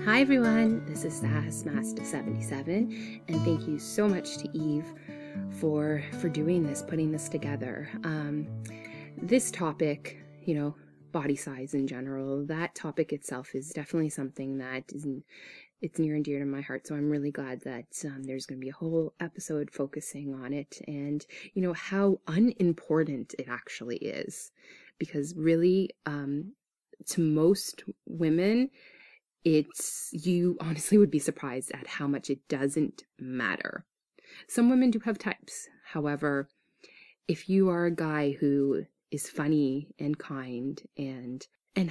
Hi everyone, this is Sassmaster77, and thank you so much to Eve for doing this, putting this together. This topic, body size in general, that topic itself is definitely something that it's near and dear to my heart. So I'm really glad that there's going to be a whole episode focusing on it and, how unimportant it actually is. Because really, to most women, you honestly would be surprised at how much it doesn't matter. Some women do have types. However, if you are a guy who is funny and kind and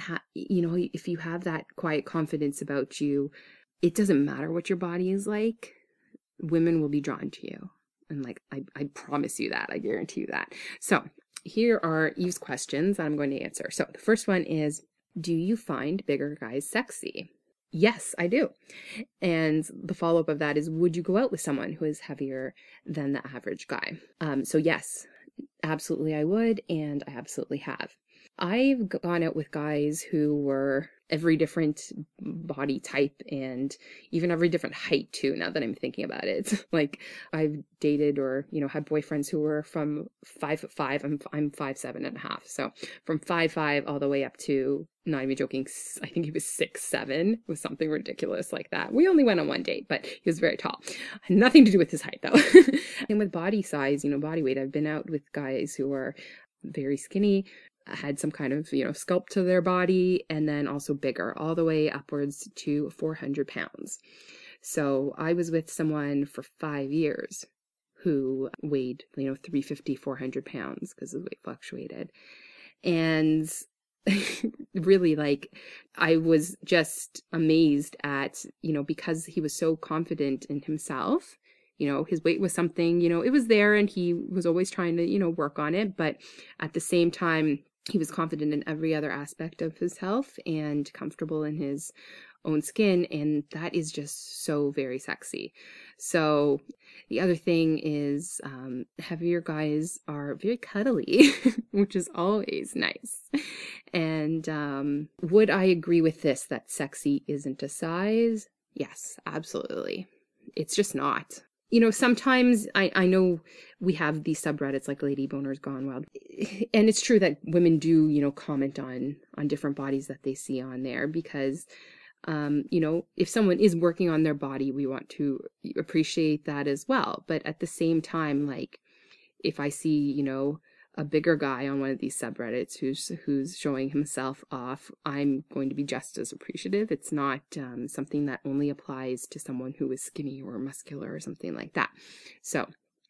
if you have that quiet confidence about you, it doesn't matter what your body is like, women will be drawn to you. And I promise you that, I guarantee you that. So here are Eve's questions that I'm going to answer. So the first one is, do you find bigger guys sexy? Yes, I do. And the follow-up of that is, would you go out with someone who is heavier than the average guy? So yes, absolutely I would, and I absolutely have. I've gone out with guys who were every different body type and even every different height too, now that I'm thinking about it. I've dated or, had boyfriends who were from 5'5", I'm 5'7.5". So from 5'5" all the way up to, not even joking, I think he was 6'7", was something ridiculous like that. We only went on one date, but he was very tall. Nothing to do with his height though. And with body size, body weight, I've been out with guys who are very skinny, had some kind of, sculpt to their body, and then also bigger, all the way upwards to 400 pounds. So I was with someone for 5 years who weighed, 350, 400 pounds because his weight fluctuated. And really, I was just amazed at, because he was so confident in himself. His weight was something, it was there and he was always trying to, work on it. But at the same time, he was confident in every other aspect of his health and comfortable in his own skin. And that is just so very sexy. So the other thing is, heavier guys are very cuddly, which is always nice. And would I agree with this, that sexy isn't a size? Yes, absolutely. It's just not. Sometimes I know we have these subreddits like Lady Boners Gone Wild. And it's true that women do, comment on different bodies that they see on there because, if someone is working on their body, we want to appreciate that as well. But at the same time, if I see, a bigger guy on one of these subreddits who's showing himself off, I'm going to be just as appreciative. It's not something that only applies to someone who is skinny or muscular or something like that. So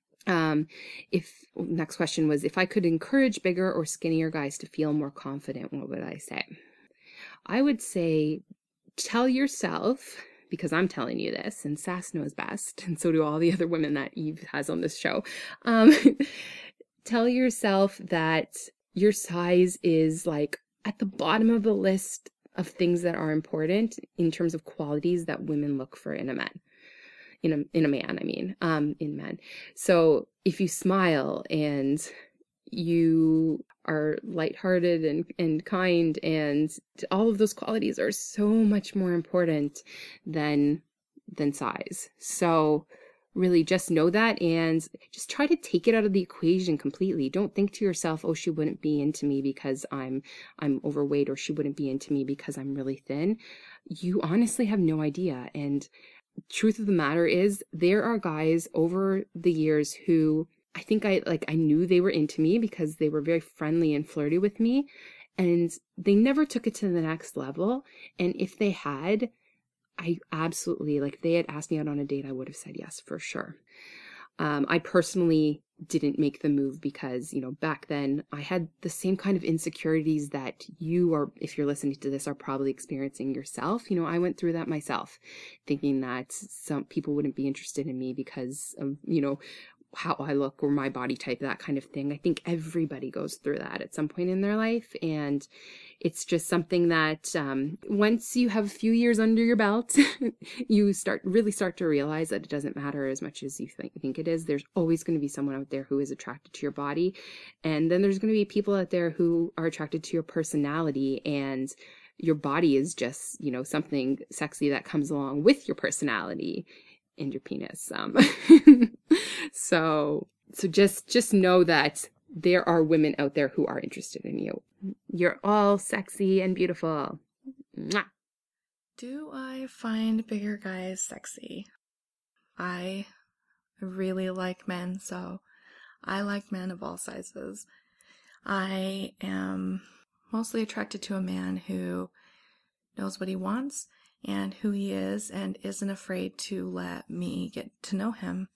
next question was, if I could encourage bigger or skinnier guys to feel more confident, what would I say? I would say, tell yourself, because I'm telling you this, and Sass knows best, and so do all the other women that Eve has on this show. Tell yourself that your size is at the bottom of the list of things that are important in terms of qualities that women look for in a man. In men. So if you smile and you are lighthearted and kind, and all of those qualities are so much more important than size. So really just know that and just try to take it out of the equation completely. Don't think to yourself, oh, she wouldn't be into me because I'm overweight, or she wouldn't be into me because I'm really thin. You honestly have no idea. And truth of the matter is, there are guys over the years who I think I knew they were into me because they were very friendly and flirty with me, and they never took it to the next level. And if they had, I absolutely, if they had asked me out on a date, I would have said yes for sure. I personally didn't make the move because, back then I had the same kind of insecurities that you are, if you're listening to this, are probably experiencing yourself. I went through that myself, thinking that some people wouldn't be interested in me because of, how I look or my body type, that kind of thing. I think everybody goes through that at some point in their life. And it's just something that once you have a few years under your belt, you start to realize that it doesn't matter as much as you think it is. There's always going to be someone out there who is attracted to your body. And then there's going to be people out there who are attracted to your personality. And your body is just, something sexy that comes along with your personality and your penis. So just know that there are women out there who are interested in you. You're all sexy and beautiful. Mwah. Do I find bigger guys sexy? I really like men, so I like men of all sizes. I am mostly attracted to a man who knows what he wants and who he is and isn't afraid to let me get to know him.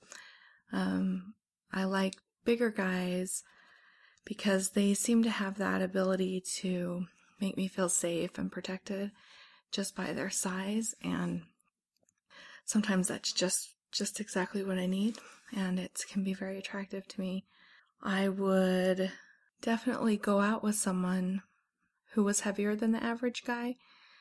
I like bigger guys because they seem to have that ability to make me feel safe and protected just by their size, and sometimes that's just exactly what I need, and it can be very attractive to me. I would definitely go out with someone who was heavier than the average guy.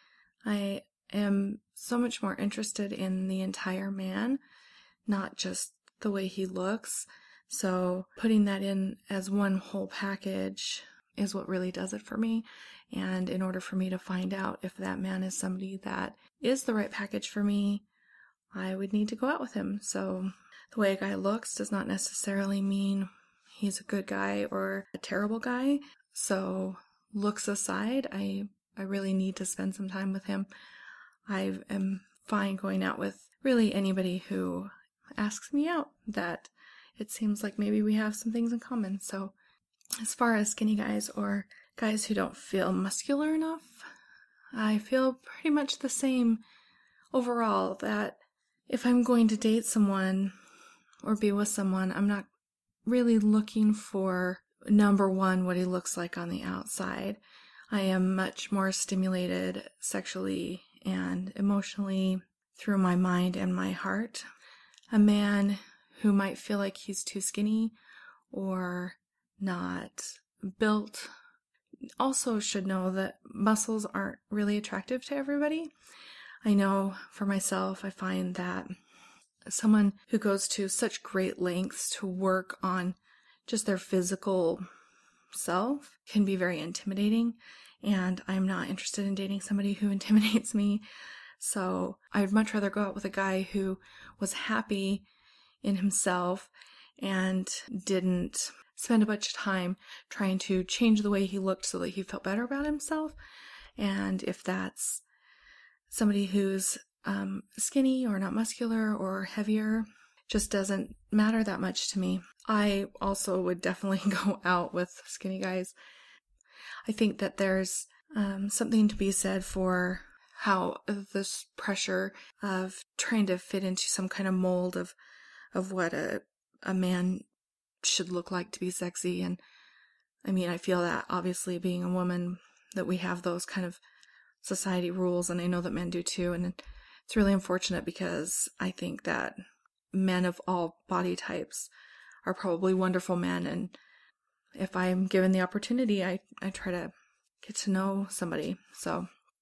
I am so much more interested in the entire man, not just the way he looks. So putting that in as one whole package is what really does it for me. And in order for me to find out if that man is somebody that is the right package for me, I would need to go out with him. So the way a guy looks does not necessarily mean he's a good guy or a terrible guy. So looks aside, I really need to spend some time with him. I am fine going out with really anybody who asks me out, that it seems like maybe we have some things in common. So as far as skinny guys or guys who don't feel muscular enough, I feel pretty much the same overall, that if I'm going to date someone or be with someone, I'm not really looking for, number one, what he looks like on the outside. I am much more stimulated sexually and emotionally through my mind and my heart. A man who might feel like he's too skinny or not built also should know that muscles aren't really attractive to everybody. I know for myself, I find that someone who goes to such great lengths to work on just their physical self can be very intimidating, and I'm not interested in dating somebody who intimidates me. So I'd much rather go out with a guy who was happy in himself and didn't spend a bunch of time trying to change the way he looked so that he felt better about himself. And if that's somebody who's skinny or not muscular or heavier, just doesn't matter that much to me. I also would definitely go out with skinny guys. I think that there's something to be said for how this pressure of trying to fit into some kind of mold of what a man should look like to be sexy. And I mean, I feel that obviously being a woman, that we have those kind of society rules, and I know that men do too. And it's really unfortunate because I think that men of all body types are probably wonderful men, and if I'm given the opportunity, I try to get to know somebody. So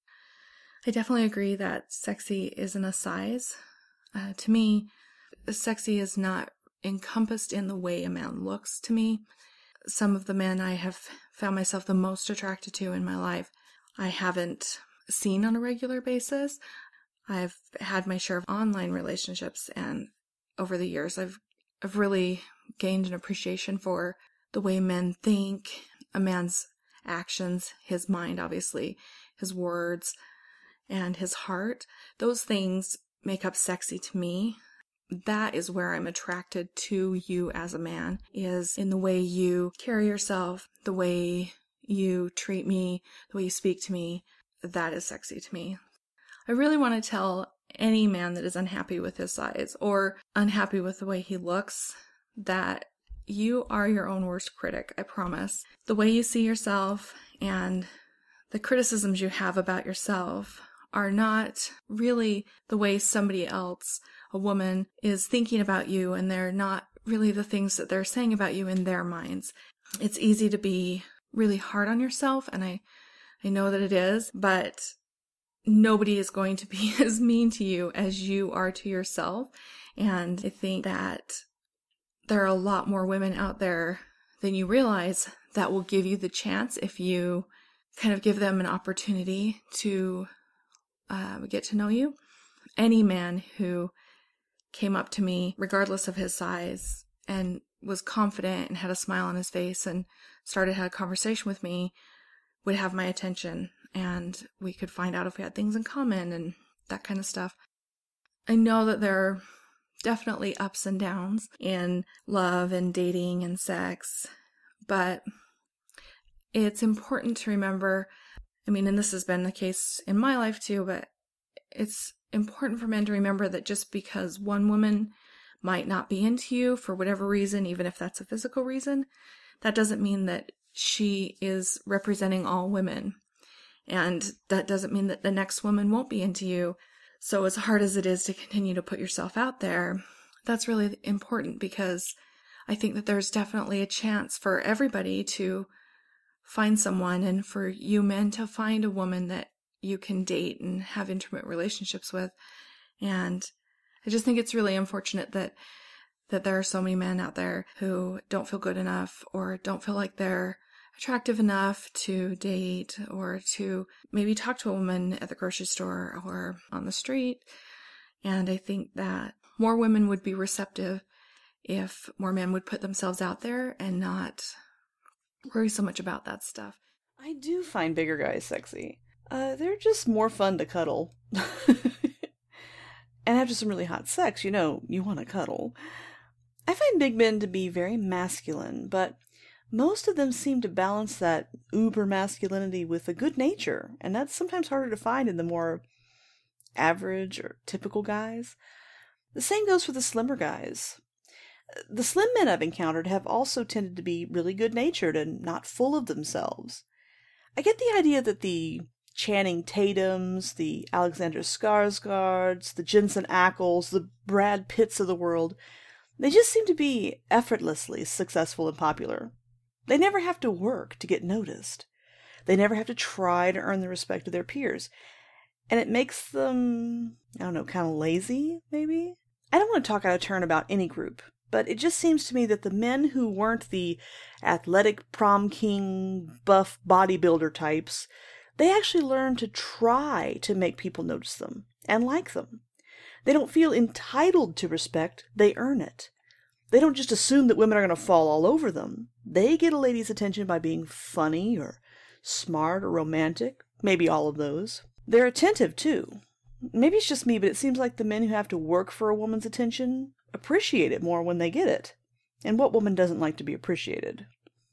I definitely agree that sexy isn't a size. To me, sexy is not encompassed in the way a man looks to me. Some of the men I have found myself the most attracted to in my life, I haven't seen on a regular basis. I've had my share of online relationships, and over the years, I've really gained an appreciation for the way men think, a man's actions, his mind, obviously, his words, and his heart. Those things make up sexy to me. That is where I'm attracted to you as a man, is in the way you carry yourself, the way you treat me, the way you speak to me. That is sexy to me. I really want to tell any man that is unhappy with his size or unhappy with the way he looks that you are your own worst critic, I promise. The way you see yourself and the criticisms you have about yourself are not really the way somebody else, a woman, is thinking about you, and they're not really the things that they're saying about you in their minds. It's easy to be really hard on yourself, and I know that it is, but nobody is going to be as mean to you as you are to yourself. And I think that there are a lot more women out there than you realize that will give you the chance if you kind of give them an opportunity to get to know you. Any man who came up to me, regardless of his size, and was confident and had a smile on his face and started had a conversation with me would have my attention, and we could find out if we had things in common and that kind of stuff. I know that there are definitely ups and downs in love and dating and sex, but it's important to remember, and this has been the case in my life too, but it's important for men to remember that just because one woman might not be into you for whatever reason, even if that's a physical reason, that doesn't mean that she is representing all women. And that doesn't mean that the next woman won't be into you. So as hard as it is to continue to put yourself out there, that's really important, because I think that there's definitely a chance for everybody to find someone, and for you men to find a woman that you can date and have intimate relationships with. And I just think it's really unfortunate that there are so many men out there who don't feel good enough, or don't feel like they're attractive enough to date, or to maybe talk to a woman at the grocery store or on the street. And I think that more women would be receptive if more men would put themselves out there and not worry so much about that stuff. I do find bigger guys sexy. They're just more fun to cuddle. And after some really hot sex, you want to cuddle. I find big men to be very masculine, but most of them seem to balance that uber masculinity with a good nature, and that's sometimes harder to find in the more average or typical guys. The same goes for the slimmer guys. The slim men I've encountered have also tended to be really good-natured and not full of themselves. I get the idea that the Channing Tatums, the Alexander Skarsgårds, the Jensen Ackles, the Brad Pitts of the world, they just seem to be effortlessly successful and popular. They never have to work to get noticed. They never have to try to earn the respect of their peers. And it makes them, kind of lazy, maybe? I don't want to talk out of turn about any group, but it just seems to me that the men who weren't the athletic prom king, buff bodybuilder types, they actually learn to try to make people notice them and like them. They don't feel entitled to respect, they earn it. They don't just assume that women are going to fall all over them. They get a lady's attention by being funny or smart or romantic, maybe all of those. They're attentive too. Maybe it's just me, but it seems like the men who have to work for a woman's attention appreciate it more when they get it. And what woman doesn't like to be appreciated?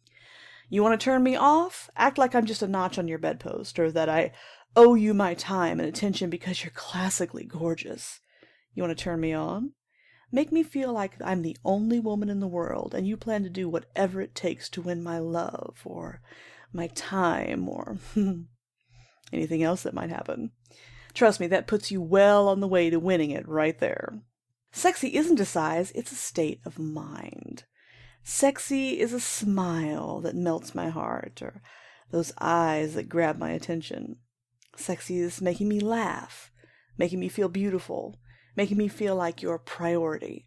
You want to turn me off? Act like I'm just a notch on your bedpost, or that I owe you my time and attention because you're classically gorgeous. You want to turn me on? Make me feel like I'm the only woman in the world, and you plan to do whatever it takes to win my love, or my time, or anything else that might happen. Trust me, that puts you well on the way to winning it right there. Sexy isn't a size, it's a state of mind. Sexy is a smile that melts my heart, or those eyes that grab my attention. Sexy is making me laugh, making me feel beautiful, making me feel like you're a priority.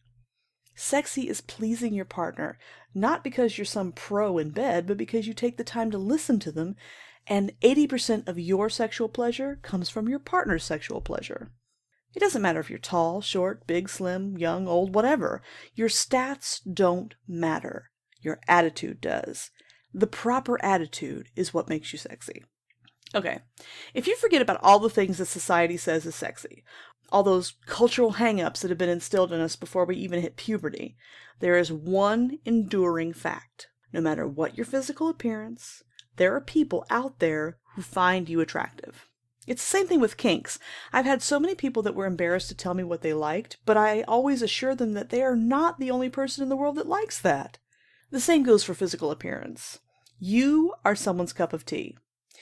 Sexy is pleasing your partner, not because you're some pro in bed, but because you take the time to listen to them, and 80% of your sexual pleasure comes from your partner's sexual pleasure. It doesn't matter if you're tall, short, big, slim, young, old, whatever. Your stats don't matter. Your attitude does. The proper attitude is what makes you sexy. Okay, if you forget about all the things that society says is sexy, all those cultural hang-ups that have been instilled in us before we even hit puberty, there is one enduring fact. No matter what your physical appearance, there are people out there who find you attractive. It's the same thing with kinks. I've had so many people that were embarrassed to tell me what they liked, but I always assure them that they are not the only person in the world that likes that. The same goes for physical appearance. You are someone's cup of tea.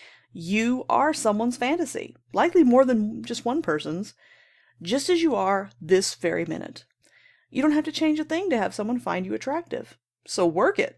You are someone's fantasy, likely more than just one person's, just as you are this very minute. You don't have to change a thing to have someone find you attractive. So work it.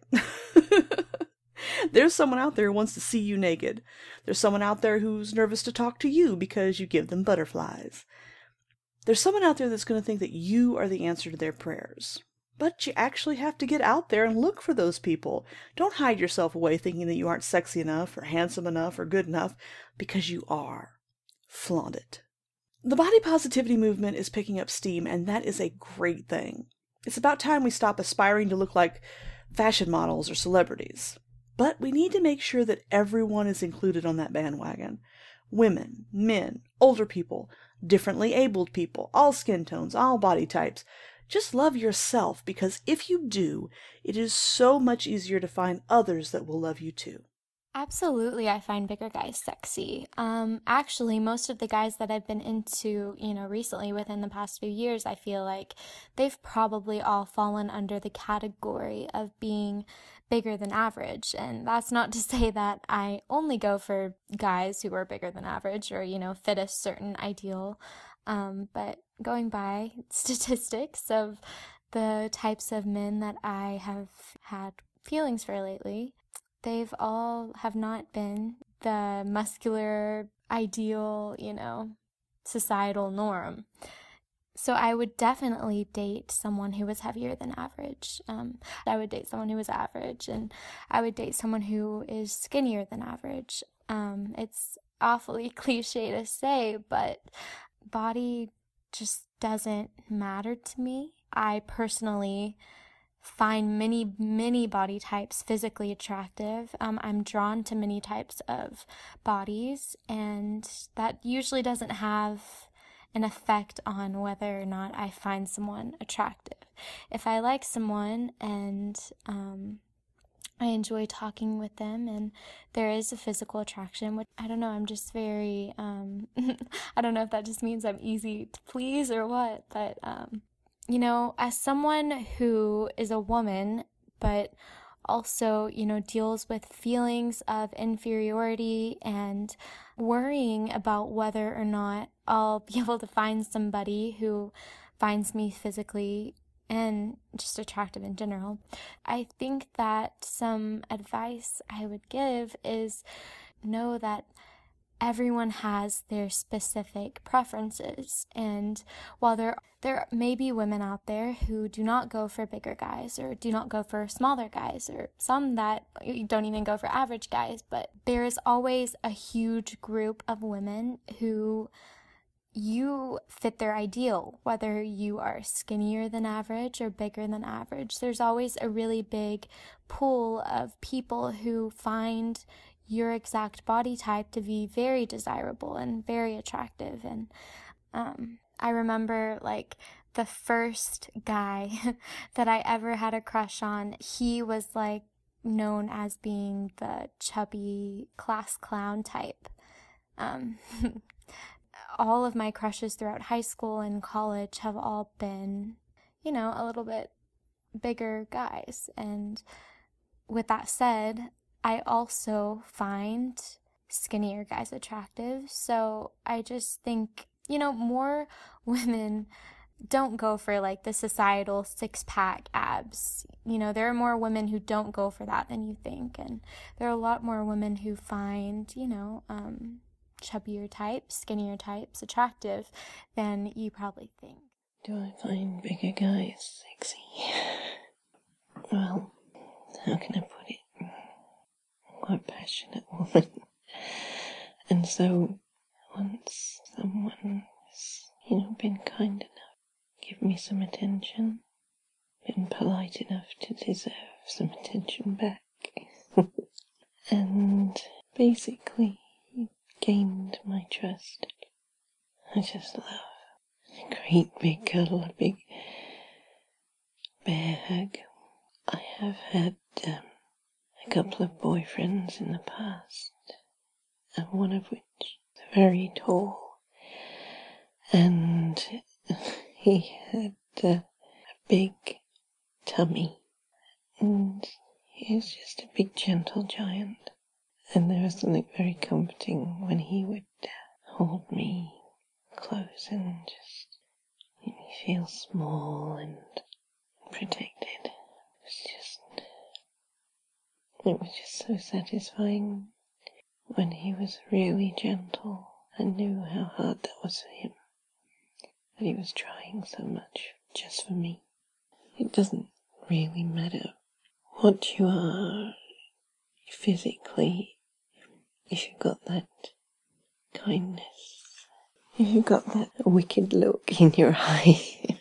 There's someone out there who wants to see you naked. There's someone out there who's nervous to talk to you because you give them butterflies. There's someone out there that's going to think that you are the answer to their prayers. But you actually have to get out there and look for those people. Don't hide yourself away thinking that you aren't sexy enough or handsome enough or good enough, because you are. Flaunt it. The body positivity movement is picking up steam, and that is a great thing. It's about time we stop aspiring to look like fashion models or celebrities. But we need to make sure that everyone is included on that bandwagon. Women, men, older people, differently abled people, all skin tones, all body types. Just love yourself, because if you do, it is so much easier to find others that will love you too. Absolutely, I find bigger guys sexy. Actually, most of the guys that I've been into, recently within the past few years, I feel like they've probably all fallen under the category of being bigger than average. And that's not to say that I only go for guys who are bigger than average or, fit a certain ideal. But going by statistics of the types of men that I have had feelings for lately, they've all have not been the muscular, ideal, societal norm. So I would definitely date someone who was heavier than average. I would date someone who was average, and I would date someone who is skinnier than average. It's awfully cliche to say, but body just doesn't matter to me. I personally find many body types physically attractive. I'm drawn to many types of bodies, and that usually doesn't have an effect on whether or not I find someone attractive. If I like someone and I enjoy talking with them and there is a physical attraction, which I don't know, I'm just very, I don't know if that just means I'm easy to please or what, but as someone who is a woman, but also, deals with feelings of inferiority and worrying about whether or not I'll be able to find somebody who finds me physically and just attractive in general, I think that some advice I would give is know that everyone has their specific preferences, and while there may be women out there who do not go for bigger guys or do not go for smaller guys, or some that don't even go for average guys, but there is always a huge group of women who you fit their ideal, whether you are skinnier than average or bigger than average. There's always a really big pool of people who find your exact body type to be very desirable and very attractive. And I remember the first guy that I ever had a crush on, he was known as being the chubby class clown type. All of my crushes throughout high school and college have all been, a little bit bigger guys. And with that said, I also find skinnier guys attractive. So I just think, more women don't go for the societal six-pack abs. There are more women who don't go for that than you think. And there are a lot more women who find, chubbier types, skinnier types attractive than you probably think. Do I find bigger guys sexy? Well, how can I put it? I'm quite a passionate woman. And so, once someone has, been kind enough to give me some attention, been polite enough to deserve some attention back, and basically gained my trust, I just love a great big cuddle, a big bear hug. I have had a couple of boyfriends in the past, and one of which is very tall, and he had a big tummy, and he was just a big gentle giant. And there was something very comforting when he would hold me close and just make me feel small and protected. It was just so satisfying when he was really gentle. I knew how hard that was for him, that he was trying so much just for me. It doesn't really matter what you are physically, if you've got that kindness, if you've got that wicked look in your eye,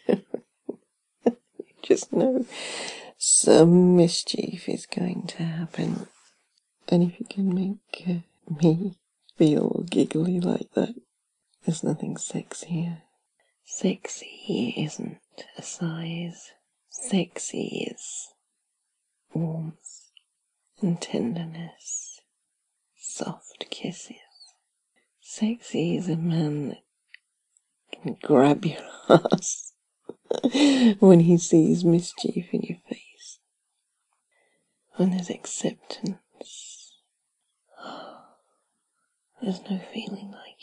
just know some mischief is going to happen. And if you can make me feel giggly like that, there's nothing sexier. Sexy isn't a size. Sexy is warmth and tenderness, soft kisses. Sexy is a man that can grab your ass when he sees mischief in your face. When there's acceptance, there's no feeling like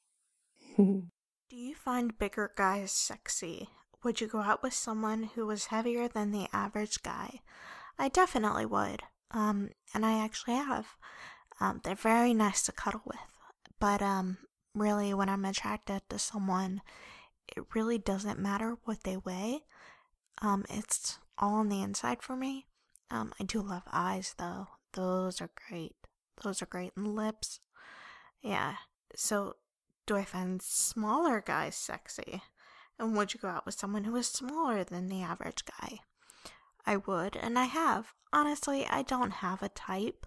it. Do you find bigger guys sexy? Would you go out with someone who was heavier than the average guy? I definitely would. And I actually have. They're very nice to cuddle with. But, really, when I'm attracted to someone, it really doesn't matter what they weigh. It's all on the inside for me. I do love eyes, though. Those are great. Those are great. And lips. Yeah. So, do I find smaller guys sexy? And would you go out with someone who is smaller than the average guy? I would, and I have. Honestly, I don't have a type.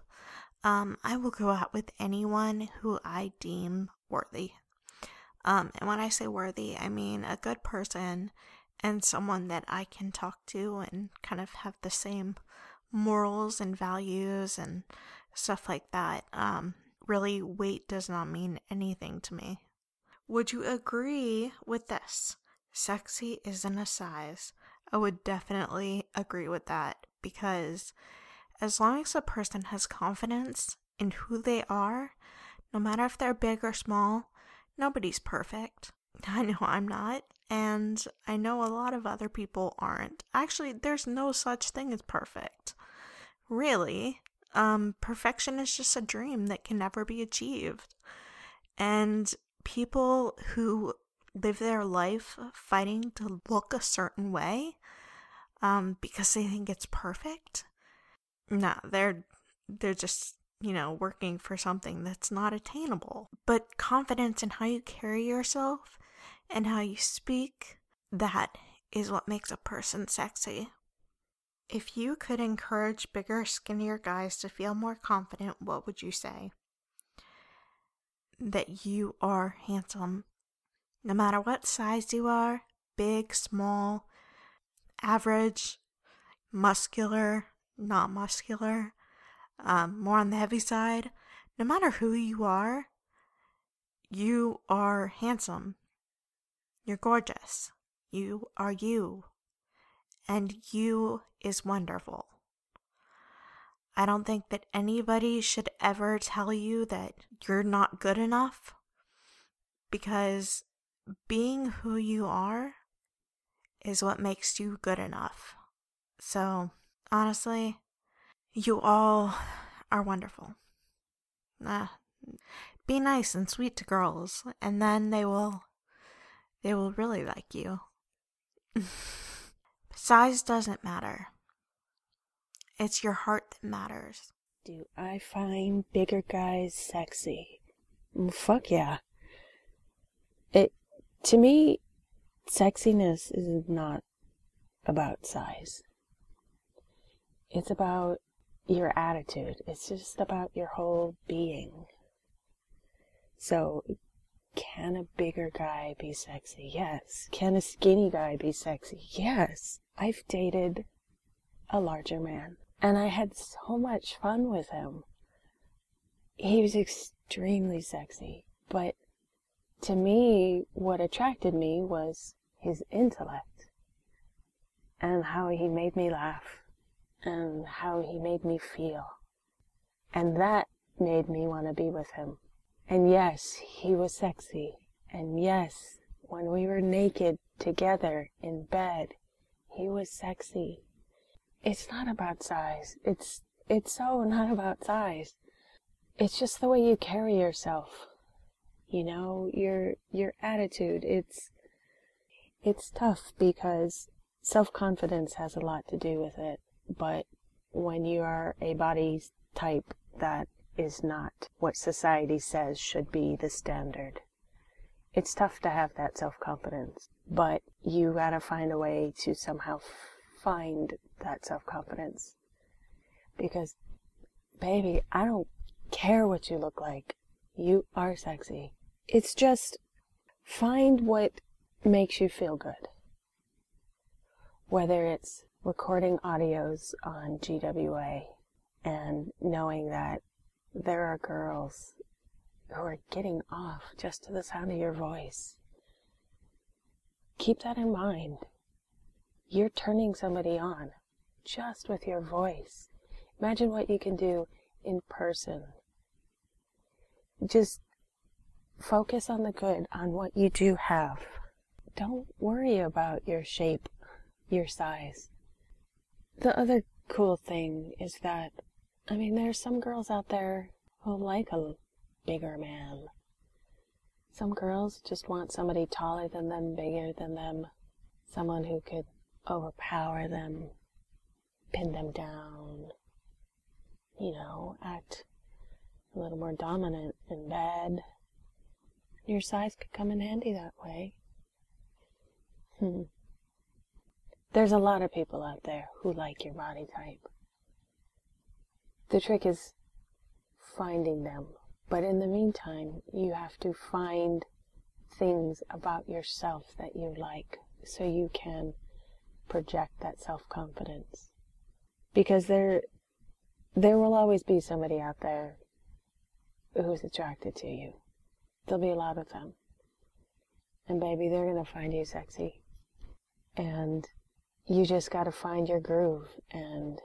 I will go out with anyone who I deem worthy. And when I say worthy, I mean a good person and someone that I can talk to and kind of have the same morals and values and stuff like that. Really, weight does not mean anything to me. Would you agree with this? Sexy isn't a size. I would definitely agree with that, because as long as a person has confidence in who they are, no matter if they're big or small, nobody's perfect. I know I'm not, and I know a lot of other people aren't. Actually, there's no such thing as perfect. Really, perfection is just a dream that can never be achieved. And people who live their life fighting to look a certain way, because they think it's perfect, no, they're just, working for something that's not attainable. But confidence in how you carry yourself and how you speak, that is what makes a person sexy. If you could encourage bigger, skinnier guys to feel more confident, what would you say? That you are handsome. No matter what size you are, big, small, average, muscular, not muscular, more on the heavy side, no matter who you are handsome. You're gorgeous. You are you. And you is wonderful. I don't think that anybody should ever tell you that you're not good enough, because being who you are is what makes you good enough. So, honestly, you all are wonderful. Be nice and sweet to girls, and then they will really like you. Size doesn't matter. It's your heart that matters. Do I find bigger guys sexy? Fuck yeah. To me, sexiness is not about size. It's about your attitude. It's just about your whole being. So, can a bigger guy be sexy? Yes. Can a skinny guy be sexy? Yes. I've dated a larger man, and I had so much fun with him. He was extremely sexy, but to me, what attracted me was his intellect, and how he made me laugh, and how he made me feel. And that made me want to be with him. And yes, he was sexy. And yes, when we were naked together in bed, he was sexy. It's not about size. It's so not about size. It's just the way you carry yourself. Your attitude. It's tough because self-confidence has a lot to do with it, but when you are a body type that is not what society says should be the standard, it's tough to have that self-confidence, but you gotta find a way to somehow find that self-confidence. Because, baby, I don't care what you look like. You are sexy. It's just find what makes you feel good. Whether it's recording audios on GWA and knowing that there are girls who are getting off just to the sound of your voice. Keep that in mind. You're turning somebody on just with your voice. Imagine what you can do in person. Just focus on the good, on what you do have. Don't worry about your shape, your size. The other cool thing is that, there's some girls out there who like a bigger man. Some girls just want somebody taller than them, bigger than them, someone who could overpower them, pin them down, act a little more dominant in bed. Your size could come in handy that way. There's a lot of people out there who like your body type. The trick is finding them. But in the meantime, you have to find things about yourself that you like so you can project that self-confidence. Because there will always be somebody out there who's attracted to you. There'll be a lot of them. And baby, they're going to find you sexy. And you just got to find your groove and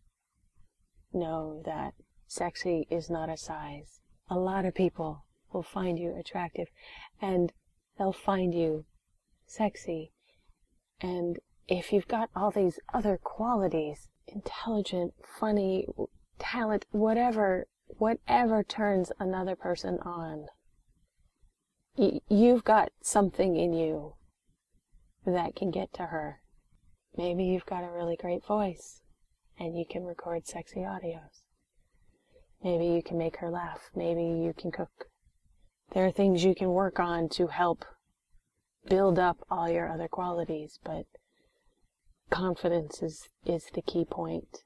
know that sexy is not a size. A lot of people will find you attractive and they'll find you sexy. And if you've got all these other qualities, intelligent, funny, talent, whatever turns another person on, you've got something in you that can get to her. Maybe you've got a really great voice and you can record sexy audios. Maybe you can make her laugh. Maybe you can cook. There are things you can work on to help build up all your other qualities, but confidence is the key point.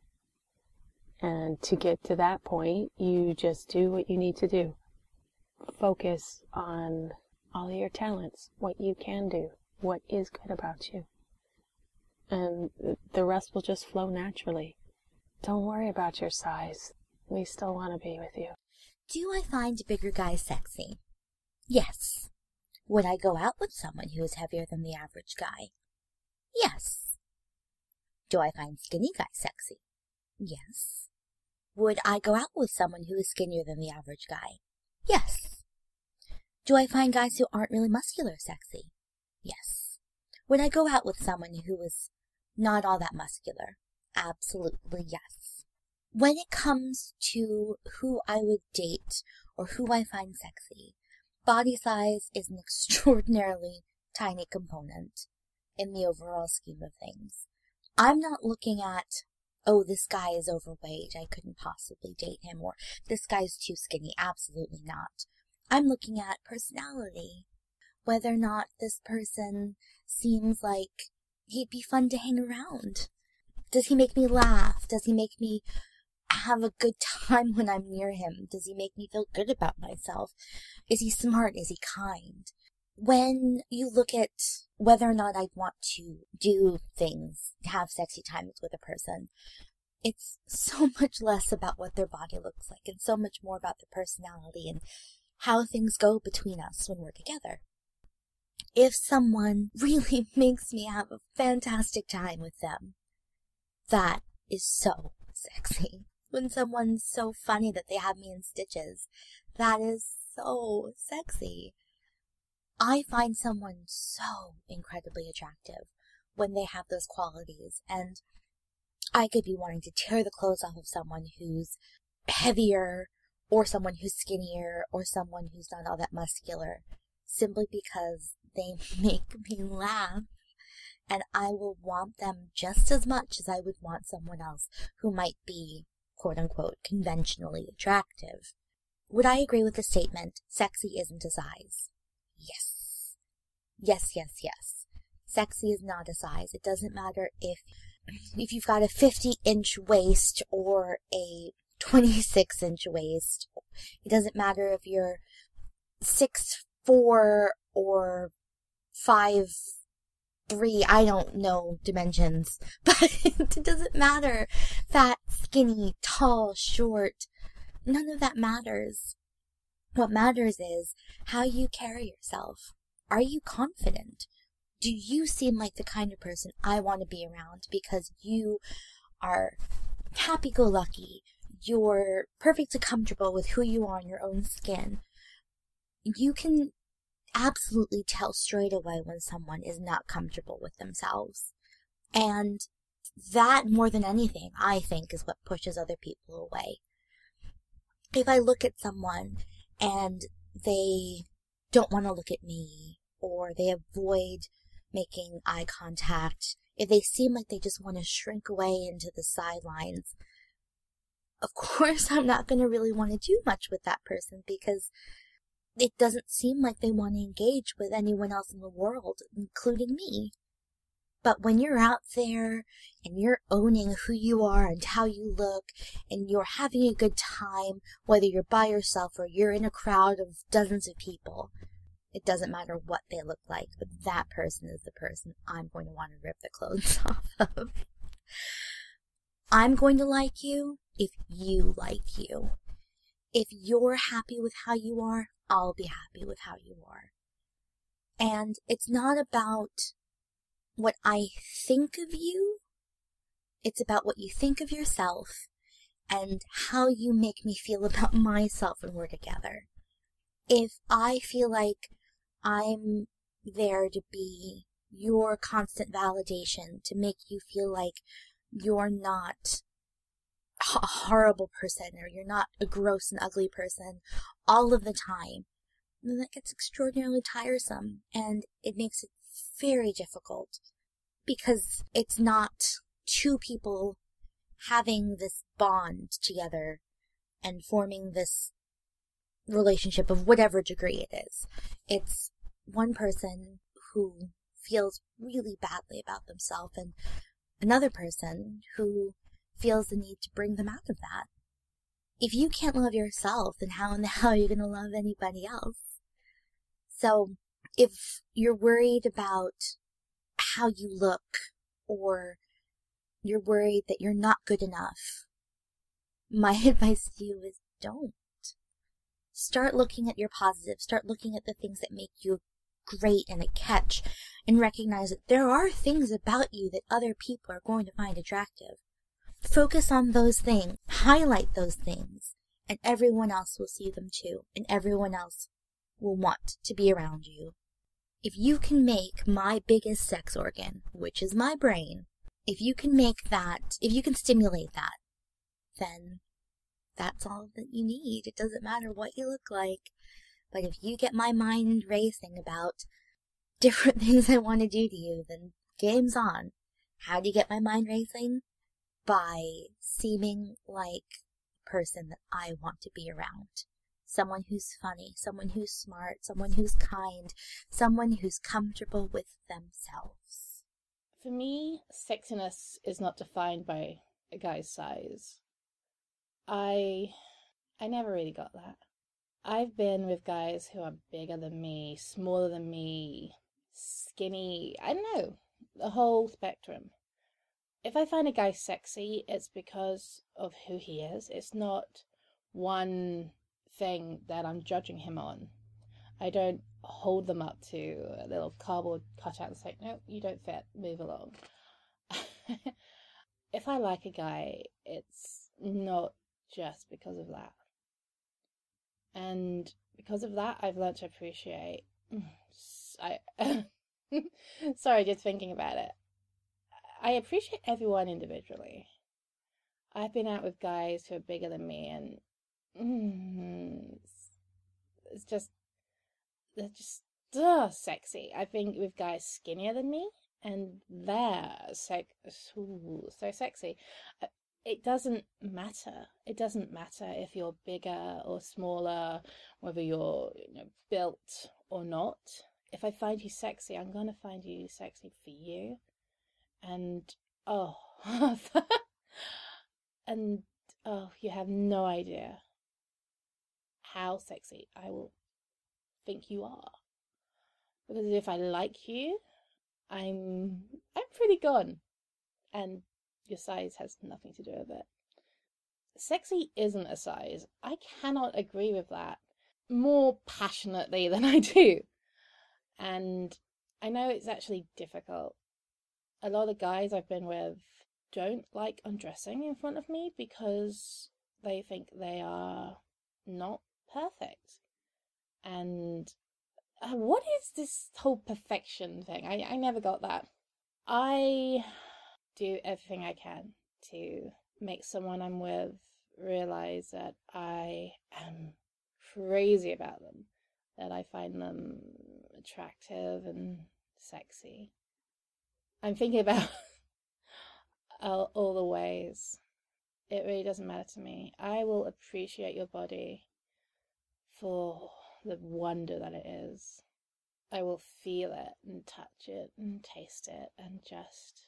And to get to that point, you just do what you need to do. Focus on all of your talents, what you can do, what is good about you. And the rest will just flow naturally. Don't worry about your size. We still want to be with you. Do I find bigger guys sexy? Yes. Would I go out with someone who is heavier than the average guy? Yes. Do I find skinny guys sexy? Yes. Would I go out with someone who is skinnier than the average guy? Yes. Do I find guys who aren't really muscular sexy? Yes. Would I go out with someone who is not all that muscular? Absolutely yes. When it comes to who I would date or who I find sexy, body size is an extraordinarily tiny component in the overall scheme of things. I'm not looking at, oh, this guy is overweight, I couldn't possibly date him, or this guy's too skinny. Absolutely not. I'm looking at personality. Whether or not this person seems like he'd be fun to hang around. Does he make me laugh? Does he make me have a good time when I'm near him? Does he make me feel good about myself? Is he smart? Is he kind? When you look at whether or not I'd want to do things, have sexy times with a person, it's so much less about what their body looks like and so much more about their personality and how things go between us when we're together. If someone really makes me have a fantastic time with them, that is so sexy. When someone's so funny that they have me in stitches, that is so sexy. I find someone so incredibly attractive when they have those qualities, and I could be wanting to tear the clothes off of someone who's heavier, or someone who's skinnier, or someone who's not all that muscular, simply because they make me laugh. and I will want them just as much as I would want someone else who might be, quote unquote, conventionally attractive. Would I agree with the statement, sexy isn't a size? Yes. Yes, yes, yes. Sexy is not a size. It doesn't matter if you've got a 50-inch waist or a 26-inch waist. It doesn't matter if you're 6'4" or 5'3", I don't know dimensions, but it doesn't matter. Fat, skinny, tall, short, none of that matters. What matters is how you carry yourself. Are you confident? Do you seem like the kind of person I want to be around because you are happy-go-lucky, you're perfectly comfortable with who you are in your own skin? You can absolutely tell straight away when someone is not comfortable with themselves. And that, more than anything, I think, is what pushes other people away. If I look at someone and they don't want to look at me, or they avoid making eye contact, if they seem like they just want to shrink away into the sidelines, of course I'm not going to really want to do much with that person because it doesn't seem like they want to engage with anyone else in the world, including me. But when you're out there and you're owning who you are and how you look and you're having a good time, whether you're by yourself or you're in a crowd of dozens of people, it doesn't matter what they look like, but that person is the person I'm going to want to rip the clothes off of. I'm going to like you if you like you. If you're happy with how you are, I'll be happy with how you are. And it's not about what I think of you. It's about what you think of yourself and how you make me feel about myself when we're together. If I feel like I'm there to be your constant validation, to make you feel like you're not a horrible person or you're not a gross and ugly person all of the time, then that gets extraordinarily tiresome and it makes it very difficult because it's not two people having this bond together and forming this relationship of whatever degree it is. It's one person who feels really badly about themselves and another person who feels the need to bring them out of that. If you can't love yourself, then how in the hell are you going to love anybody else? So if you're worried about how you look or you're worried that you're not good enough, my advice to you is don't. Start looking at your positives. Start looking at the things that make you great and a catch, and recognize that there are things about you that other people are going to find attractive. Focus on those things. Highlight those things. And everyone else will see them too. And everyone else will want to be around you. If you can make my biggest sex organ, which is my brain, if you can stimulate that, then that's all that you need. It doesn't matter what you look like. But if you get my mind racing about different things I want to do to you, then game's on. How do you get my mind racing? By seeming like a person that I want to be around. Someone who's funny, someone who's smart, someone who's kind, someone who's comfortable with themselves. For me, sexiness is not defined by a guy's size. I never really got that. I've been with guys who are bigger than me, smaller than me, skinny, I don't know, the whole spectrum. If I find a guy sexy, it's because of who he is. It's not one thing that I'm judging him on. I don't hold them up to a little cardboard cutout and say, no, you don't fit, move along. If I like a guy, it's not just because of that. And because of that, I've learned to appreciate... Sorry, just thinking about it. I appreciate everyone individually. I've been out with guys who are bigger than me, and they're just sexy. I've been with guys skinnier than me, and they're so sexy. It doesn't matter. It doesn't matter if you're bigger or smaller, whether you're built or not. If I find you sexy, I'm going to find you sexy for you. And oh, and oh, you have no idea how sexy I will think you are. Because if I like you, I'm pretty gone. And your size has nothing to do with it. Sexy isn't a size. I cannot agree with that more passionately than I do. And I know it's actually difficult. A lot of guys I've been with don't like undressing in front of me because they think they are not perfect. And what is this whole perfection thing? I never got that. I do everything I can to make someone I'm with realize that I am crazy about them, that I find them attractive and sexy. I'm thinking about all the ways. It really doesn't matter to me. I will appreciate your body for the wonder that it is. I will feel it and touch it and taste it and just...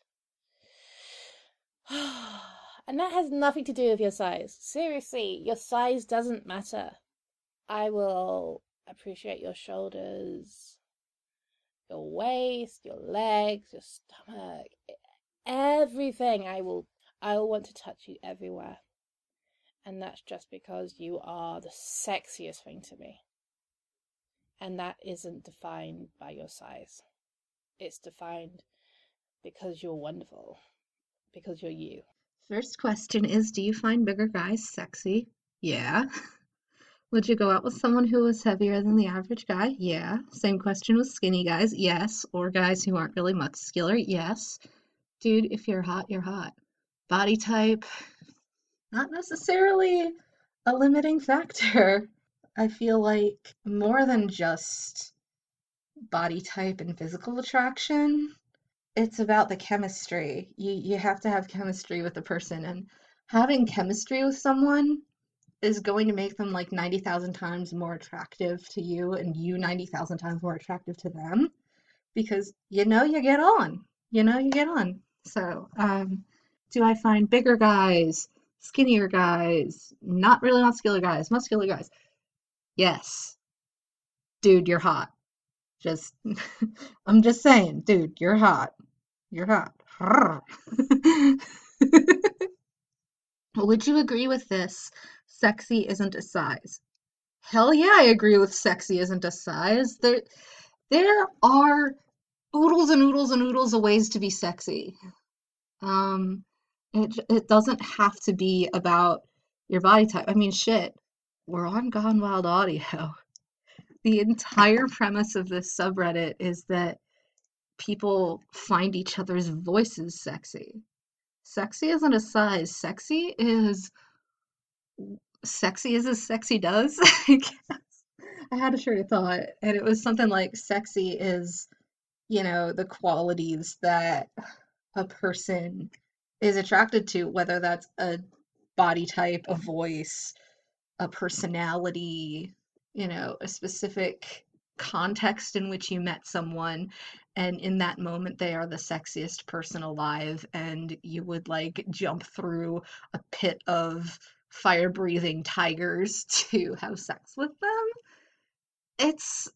And that has nothing to do with your size. Seriously, your size doesn't matter. I will appreciate your shoulders, your waist, your legs, your stomach, everything. I will want to touch you everywhere. And that's just because you are the sexiest thing to me. And that isn't defined by your size. It's defined because you're wonderful. Because you're you. First question is, do you find bigger guys sexy? Yeah. Would you go out with someone who was heavier than the average guy? Yeah. Same question with skinny guys? Yes. Or guys who aren't really muscular? Yes. Dude, if you're hot, you're hot. Body type, not necessarily a limiting factor. I feel like more than just body type and physical attraction, it's about the chemistry. You have to have chemistry with the person, and having chemistry with someone is going to make them like 90,000 times more attractive to you, and you 90,000 times more attractive to them, because you get on. You get on. So, do I find bigger guys, skinnier guys, not really muscular guys, muscular guys? Yes. Dude, you're hot. I'm just saying, dude, you're hot. You're hot. Would you agree with this? Sexy isn't a size. Hell yeah, I agree with sexy isn't a size. There are oodles and oodles and oodles of ways to be sexy. It doesn't have to be about your body type. I mean, shit, we're on Gone Wild Audio. The entire premise of this subreddit is that people find each other's voices sexy. Sexy isn't a size. Sexy is as sexy does. I guess. I had a train of thought, and it was something like sexy is, the qualities that a person is attracted to, whether that's a body type, a voice, a personality, a specific context in which you met someone, and in that moment they are the sexiest person alive, and you would like jump through a pit of fire-breathing tigers to have sex with them. It's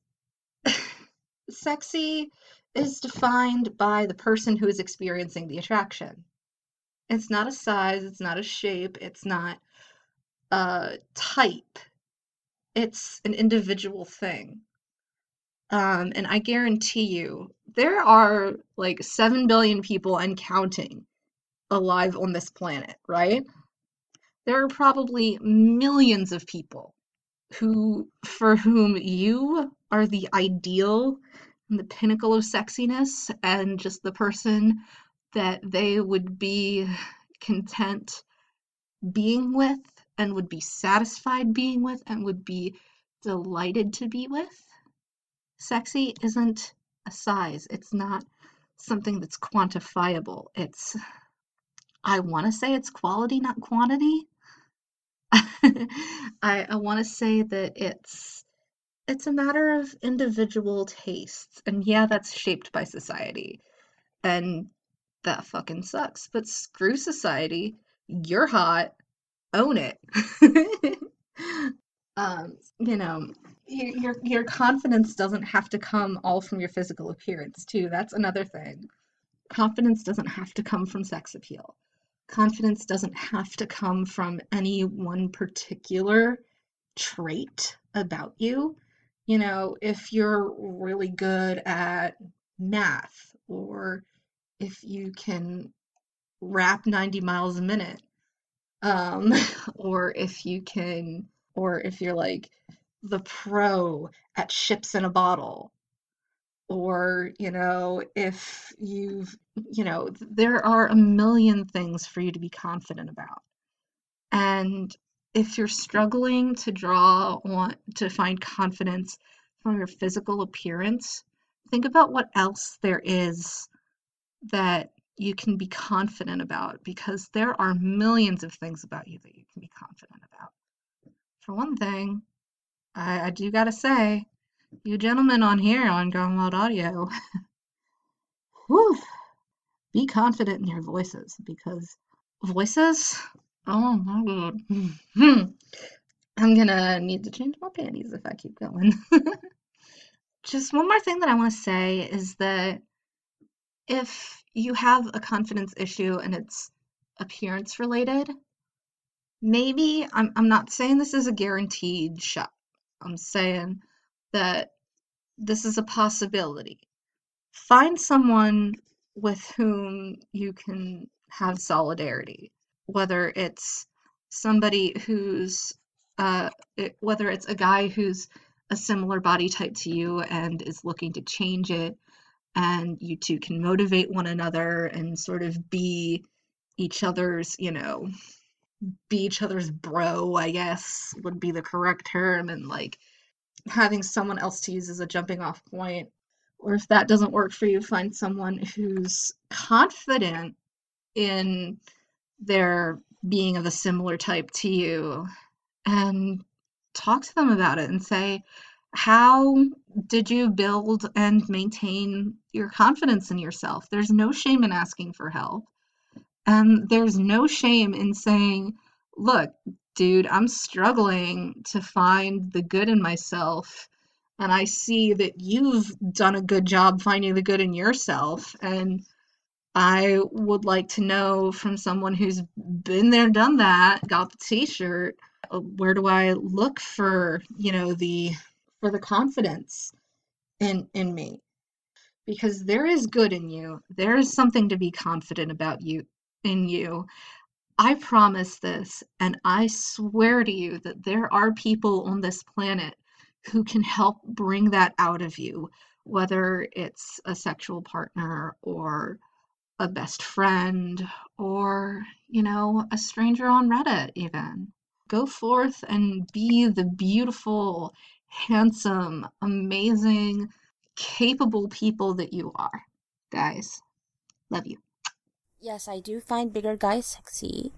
sexy is defined by the person who is experiencing the attraction. It's not a size, it's not a shape, it's not a type. It's an individual thing. And I guarantee you, there are like 7 billion people and counting alive on this planet, right? There are probably millions of people for whom you are the ideal and the pinnacle of sexiness, and just the person that they would be content being with, and would be satisfied being with, and would be delighted to be with. Sexy isn't a size. It's not something that's quantifiable. I want to say it's quality, not quantity. I want to say that it's a matter of individual tastes. And yeah, that's shaped by society. And that fucking sucks. But screw society. You're hot. Own it. You know, your confidence doesn't have to come all from your physical appearance, too. That's another thing. Confidence doesn't have to come from sex appeal. Confidence doesn't have to come from any one particular trait about you. You know, if you're really good at math, or if you can rap 90 miles a minute, or if you're like the pro at ships in a bottle, or, you know, if there are a million things for you to be confident about. And if you're struggling to find confidence from your physical appearance, think about what else there is that you can be confident about, because there are millions of things about you that you can be confident about. For one thing, I do gotta say, you gentlemen on here on Gone Wild Audio, whew, be confident in your voices, because voices, oh my god, I'm gonna need to change my panties if I keep going. Just one more thing that I want to say is that if you have a confidence issue and it's appearance related, maybe, I'm not saying this is a guaranteed shot. I'm saying that this is a possibility. Find someone with whom you can have solidarity, whether it's somebody whether it's a guy who's a similar body type to you and is looking to change it, and you two can motivate one another and sort of be each other's, be each other's bro, I guess would be the correct term, and like having someone else to use as a jumping off point. Or if that doesn't work for you, find someone who's confident in their being of a similar type to you and talk to them about it and say, how did you build and maintain your confidence in yourself? There's no shame in asking for help. And there's no shame in saying, look, dude, I'm struggling to find the good in myself. And I see that you've done a good job finding the good in yourself. And I would like to know from someone who's been there, done that, got the t-shirt, where do I look for, for the confidence in me? Because there is good in you. There is something to be confident about in you. I promise this, and I swear to you that there are people on this planet who can help bring that out of you, whether it's a sexual partner or a best friend or, a stranger on Reddit even. Go forth and be the beautiful, handsome, amazing, capable people that you are. Guys, love you. Yes, I do find bigger guys sexy.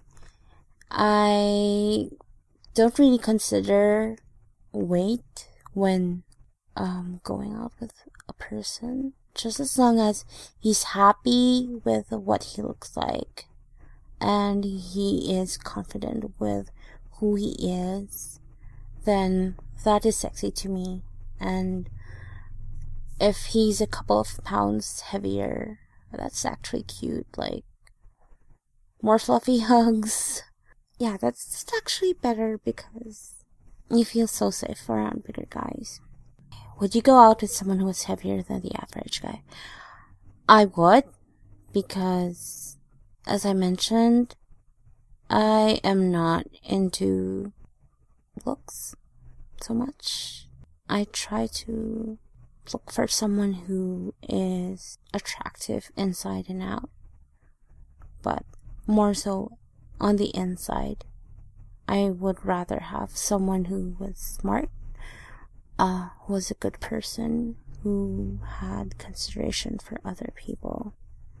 I don't really consider weight when going out with a person. Just as long as he's happy with what he looks like and he is confident with who he is, then that is sexy to me. And if he's a couple of pounds heavier, that's actually cute. Like, more fluffy hugs. Yeah, that's actually better because you feel so safe around bigger guys. Would you go out with someone who was heavier than the average guy? I would, because, as I mentioned, I am not into looks so much. I try to look for someone who is attractive inside and out, but more so on the inside. I would rather have someone who was smart, who was a good person, who had consideration for other people,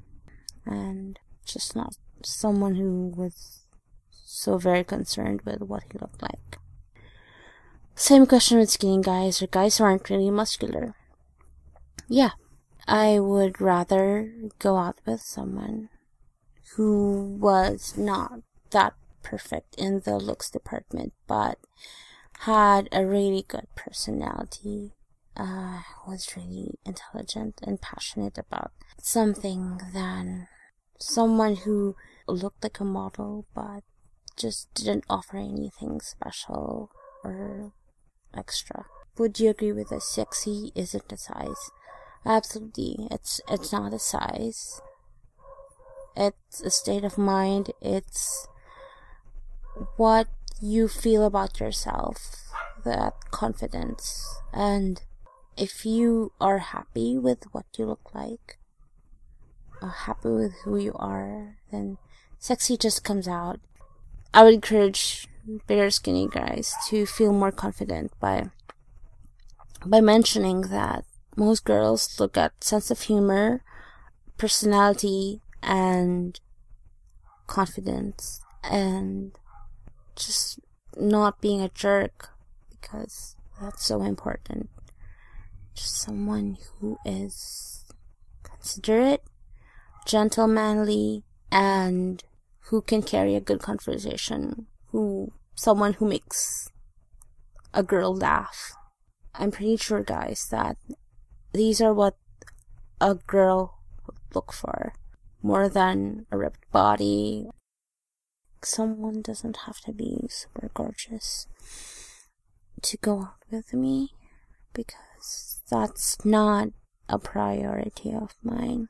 and just not someone who was so very concerned with what he looked like. Same question with skinny guys or guys who aren't really muscular. Yeah, I would rather go out with someone who was not that perfect in the looks department, but had a really good personality, was really intelligent and passionate about something, than someone who looked like a model but just didn't offer anything special or extra. Would you agree with this? Sexy isn't a size. Absolutely. It's not a size. It's a state of mind. It's what you feel about yourself, that confidence. And if you are happy with what you look like, or happy with who you are, then sexy just comes out. I would encourage bigger skinny guys to feel more confident by mentioning that most girls look at sense of humor, personality, and confidence, and just not being a jerk, because that's so important. Just someone who is considerate, gentlemanly, and who can carry a good conversation, someone who makes a girl laugh. I'm pretty sure, guys, that these are what a girl would look for, more than a ripped body. Someone doesn't have to be super gorgeous to go out with me, because that's not a priority of mine.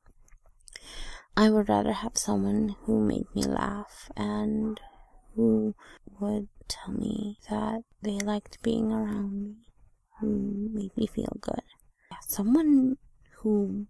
I would rather have someone who made me laugh and who would tell me that they liked being around me, who made me feel good. Someone who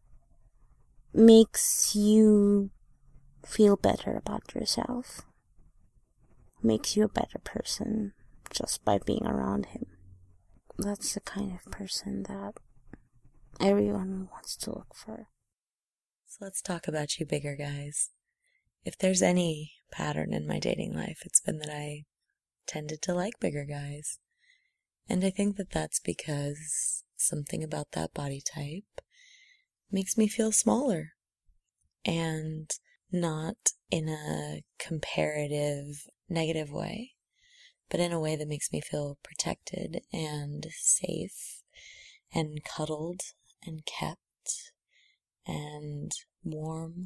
makes you feel better about yourself, makes you a better person just by being around him. That's the kind of person that everyone wants to look for. So let's talk about you bigger guys. If there's any pattern in my dating life, it's been that I tended to like bigger guys. And I think that that's because something about that body type makes me feel smaller. And not in a comparative, negative way, but in a way that makes me feel protected and safe and cuddled and kept and warm.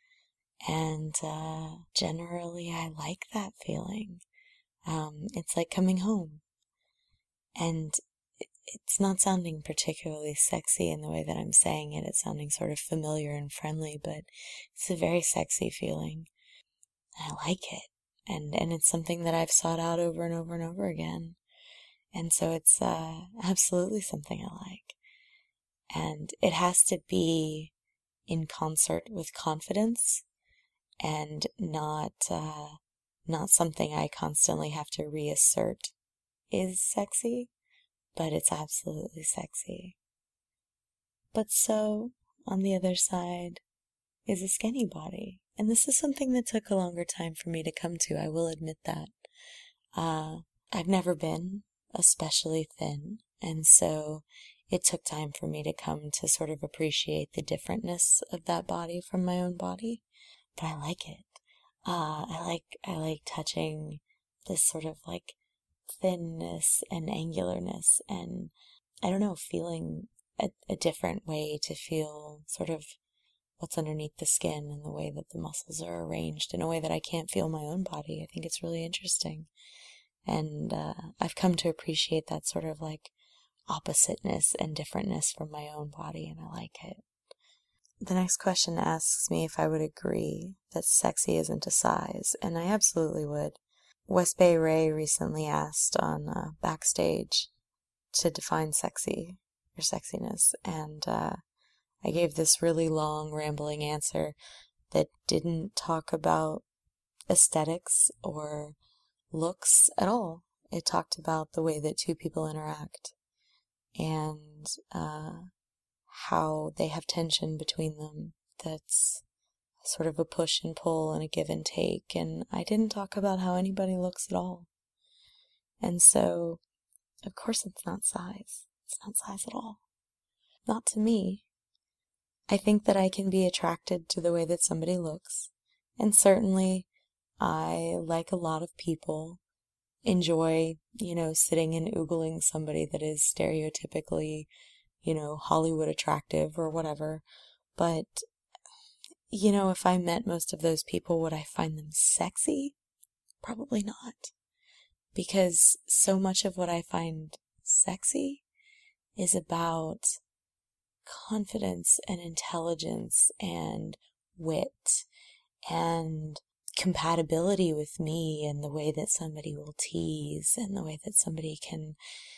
And generally I like that feeling. It's like coming home. And it's not sounding particularly sexy in the way that I'm saying it. It's sounding sort of familiar and friendly, but it's a very sexy feeling. I like it. And it's something that I've sought out over and over and over again. And so it's absolutely something I like. And it has to be in concert with confidence, and not something I constantly have to reassert is sexy, but it's absolutely sexy. But so, on the other side, is a skinny body. And this is something that took a longer time for me to come to, I will admit that. I've never been especially thin, and so it took time for me to come to sort of appreciate the differentness of that body from my own body. But I like it. I like touching this sort of like thinness and angularness, and I don't know, feeling a different way to feel sort of what's underneath the skin and the way that the muscles are arranged in a way that I can't feel my own body. I think it's really interesting. And I've come to appreciate that sort of like oppositeness and differentness from my own body, and I like it. The next question asks me if I would agree that sexy isn't a size, and I absolutely would. West Bay Ray recently asked on Backstage to define sexy or sexiness, and I gave this really long, rambling answer that didn't talk about aesthetics or looks at all. It talked about the way that two people interact. And how they have tension between them. That's sort of a push and pull and a give and take. And I didn't talk about how anybody looks at all. And so, of course, it's not size. It's not size at all. Not to me. I think that I can be attracted to the way that somebody looks. And certainly, I, like a lot of people, enjoy, sitting and oogling somebody that is stereotypically, Hollywood attractive or whatever. But, if I met most of those people, would I find them sexy? Probably not. Because so much of what I find sexy is about confidence and intelligence and wit and compatibility with me, and the way that somebody will tease, and the way that somebody can,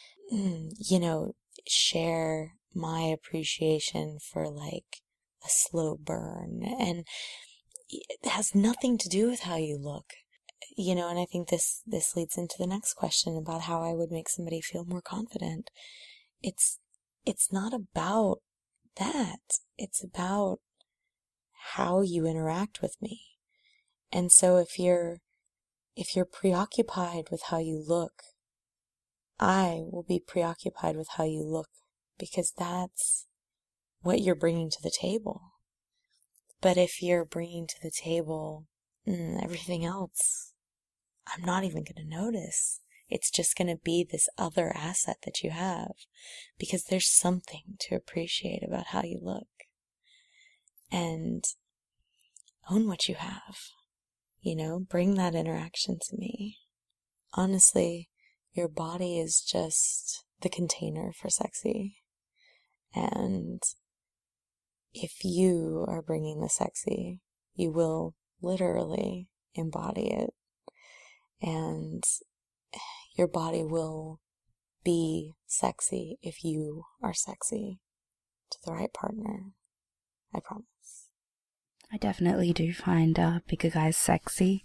share my appreciation for like a slow burn. And it has nothing to do with how you look. And I think this leads into the next question about how I would make somebody feel more confident. It's not about that. It's about how you interact with me. And so if you're preoccupied with how you look, I will be preoccupied with how you look, because that's what you're bringing to the table. But if you're bringing to the table everything else, I'm not even going to notice. It's just going to be this other asset that you have, because there's something to appreciate about how you look. And own what you have. Bring that interaction to me. Honestly, your body is just the container for sexy. And if you are bringing the sexy, you will literally embody it. And your body will be sexy if you are sexy to the right partner. I promise. I definitely do find bigger guys sexy.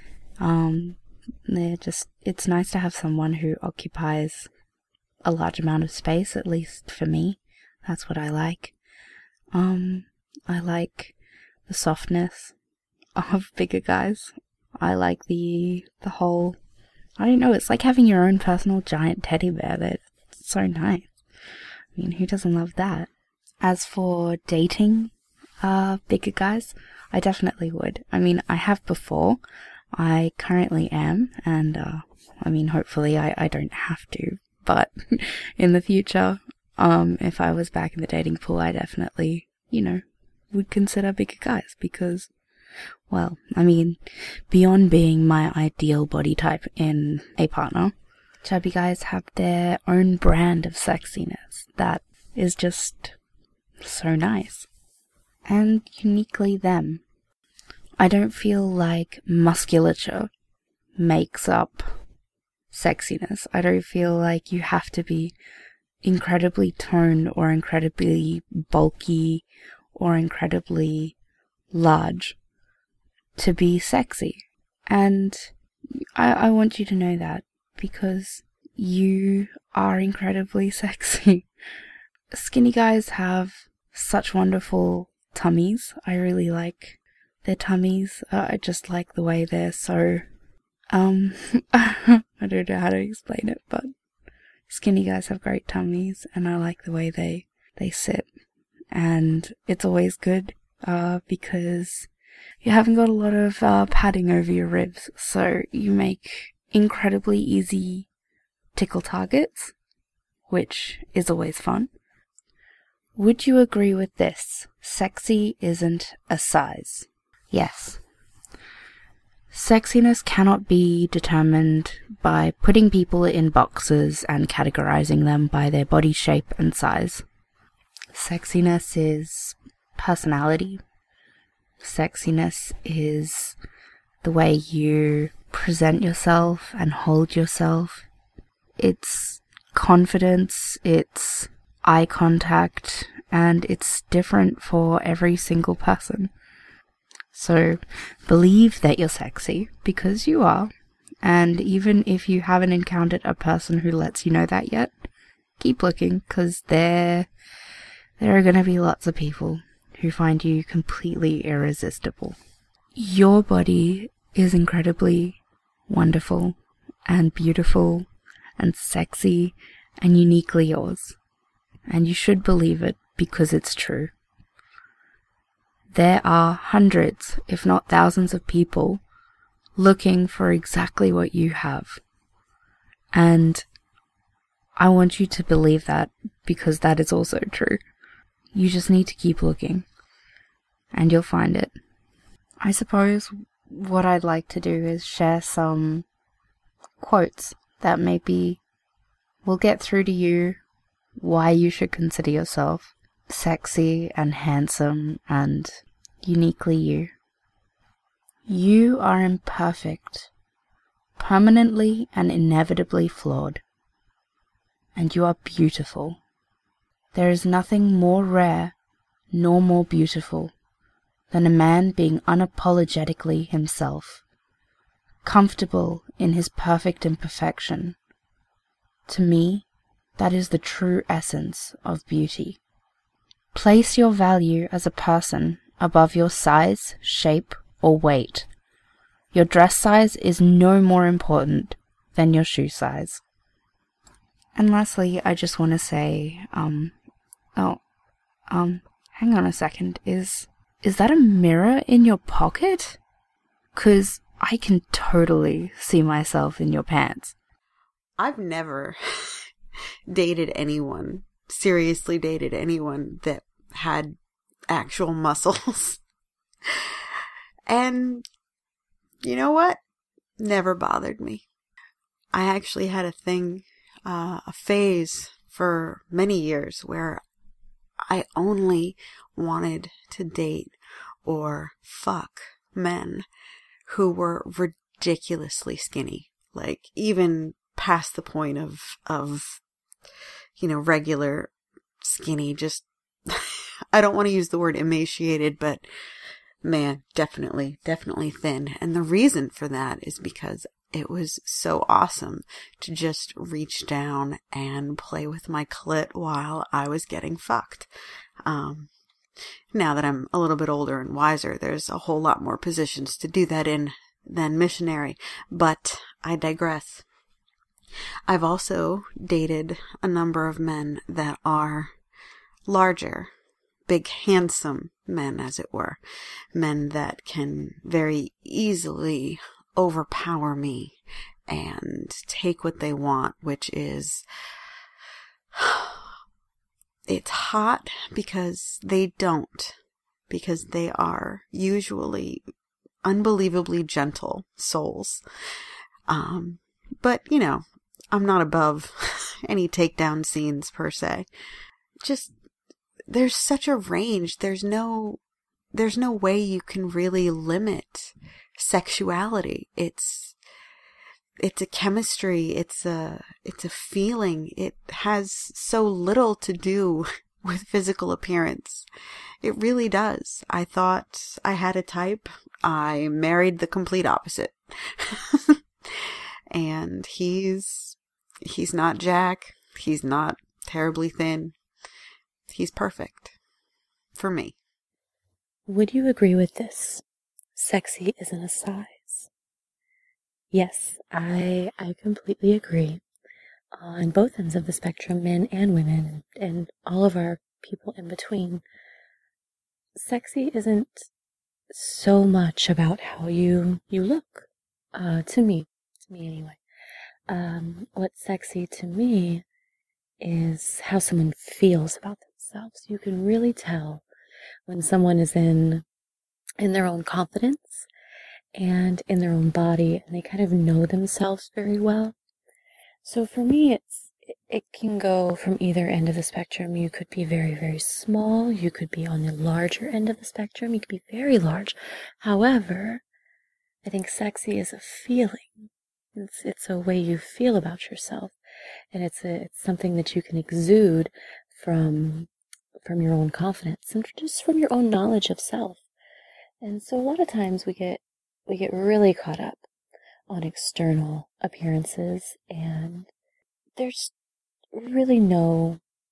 It's nice to have someone who occupies a large amount of space, at least for me. That's what I like. I like the softness of bigger guys. I like the whole, I don't know, it's like having your own personal giant teddy bear. That's so nice. I mean, who doesn't love that? As for dating bigger guys, I definitely would. I mean, I have before. I currently am, and hopefully I don't have to. But in the future, if I was back in the dating pool, I definitely, would consider bigger guys, because, well, beyond being my ideal body type in a partner, chubby guys have their own brand of sexiness that is just so nice and uniquely them. I don't feel like musculature makes up sexiness. I don't feel like you have to be incredibly toned or incredibly bulky or incredibly large to be sexy. And I want you to know that, because you are incredibly sexy. Skinny guys have such wonderful tummies. I really like their tummies. I just like the way they're so, I don't know how to explain it, but skinny guys have great tummies, and I like the way they sit. And it's always good, because you haven't got a lot of padding over your ribs, so you make incredibly easy tickle targets, which is always fun. Would you agree with this? Sexy isn't a size. Yes. Sexiness cannot be determined by putting people in boxes and categorizing them by their body shape and size. Sexiness is personality. Sexiness is the way you present yourself and hold yourself. It's confidence, it's eye contact, and it's different for every single person. So believe that you're sexy, because you are. And even if you haven't encountered a person who lets you know that yet, keep looking, because there there are going to be lots of people who find you completely irresistible. Your body is incredibly wonderful and beautiful and sexy and uniquely yours. And you should believe it because it's true. There are hundreds, if not thousands of people looking for exactly what you have. And I want you to believe that because that is also true. You just need to keep looking and you'll find it. I suppose what I'd like to do is share some quotes that maybe will get through to you why you should consider yourself sexy and handsome and uniquely you. You are imperfect, permanently and inevitably flawed, and you are beautiful. There is nothing more rare nor more beautiful than a man being unapologetically himself, comfortable in his perfect imperfection. To me, that is the true essence of beauty. Place your value as a person above your size, shape, or weight. Your dress size is no more important than your shoe size. And lastly, I just want to say, hang on a second, is that a mirror in your pocket? 'Cause I can totally see myself in your pants. I've never seriously dated anyone that had actual muscles. And you know what? Never bothered me. I actually had a phase for many years where I only wanted to date or fuck men who were ridiculously skinny. Like, even past the point of regular skinny, just, I don't want to use the word emaciated, but man, definitely thin. And the reason for that is because it was so awesome to just reach down and play with my clit while I was getting fucked. Now that I'm a little bit older and wiser, there's a whole lot more positions to do that in than missionary, but I digress. I've also dated a number of men that are larger, big, handsome men, as it were. Men that can very easily overpower me and take what they want, which is, it's hot because they don't, because they are usually unbelievably gentle souls. But, I'm not above any takedown scenes per se. Just, there's such a range. There's no way you can really limit sexuality. It's a chemistry. It's a feeling. It has so little to do with physical appearance. It really does. I thought I had a type. I married the complete opposite. And he's not Jack. He's not terribly thin. He's perfect. For me. Would you agree with this? Sexy isn't a size. Yes, I completely agree. On both ends of the spectrum, men and women, and all of our people in between. Sexy isn't so much about how you look. To me anyway. What's sexy to me is how someone feels about themselves. You can really tell when someone is in their own confidence and in their own body, and they kind of know themselves very well. So for me, it can go from either end of the spectrum. You could be very, very small. You could be on the larger end of the spectrum. You could be very large. However, I think sexy is a feeling. It's a way you feel about yourself, and it's something that you can exude from your own confidence and just from your own knowledge of self. And so a lot of times we get really caught up on external appearances, and there's really no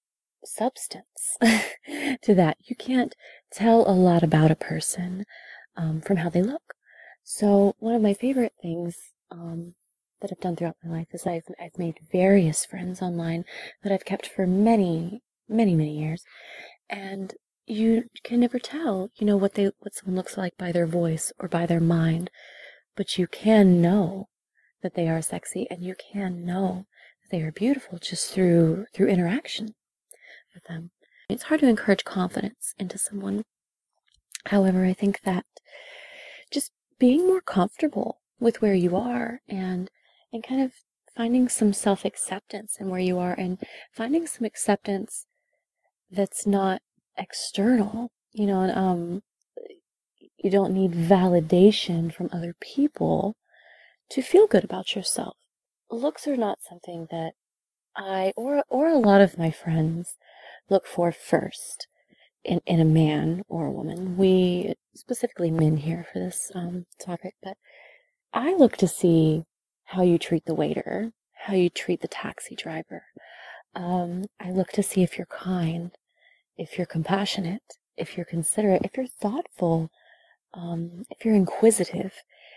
substance to that. You can't tell a lot about a person from how they look. So one of my favorite things that I've done throughout my life is I've made various friends online that I've kept for many, many, many years, and you can never tell, what someone looks like by their voice or by their mind, but you can know that they are sexy, and you can know that they are beautiful just through interaction with them. It's hard to encourage confidence into someone. However, I think that just being more comfortable with where you are and kind of finding some self-acceptance in where you are, and finding some acceptance that's not external, and you don't need validation from other people to feel good about yourself. Looks are not something that I or a lot of my friends look for first in a man or a woman. We, specifically men here for this topic, but I look to see how you treat the waiter, how you treat the taxi driver. I look to see if you're kind, if you're compassionate, if you're considerate, if you're thoughtful, if you're inquisitive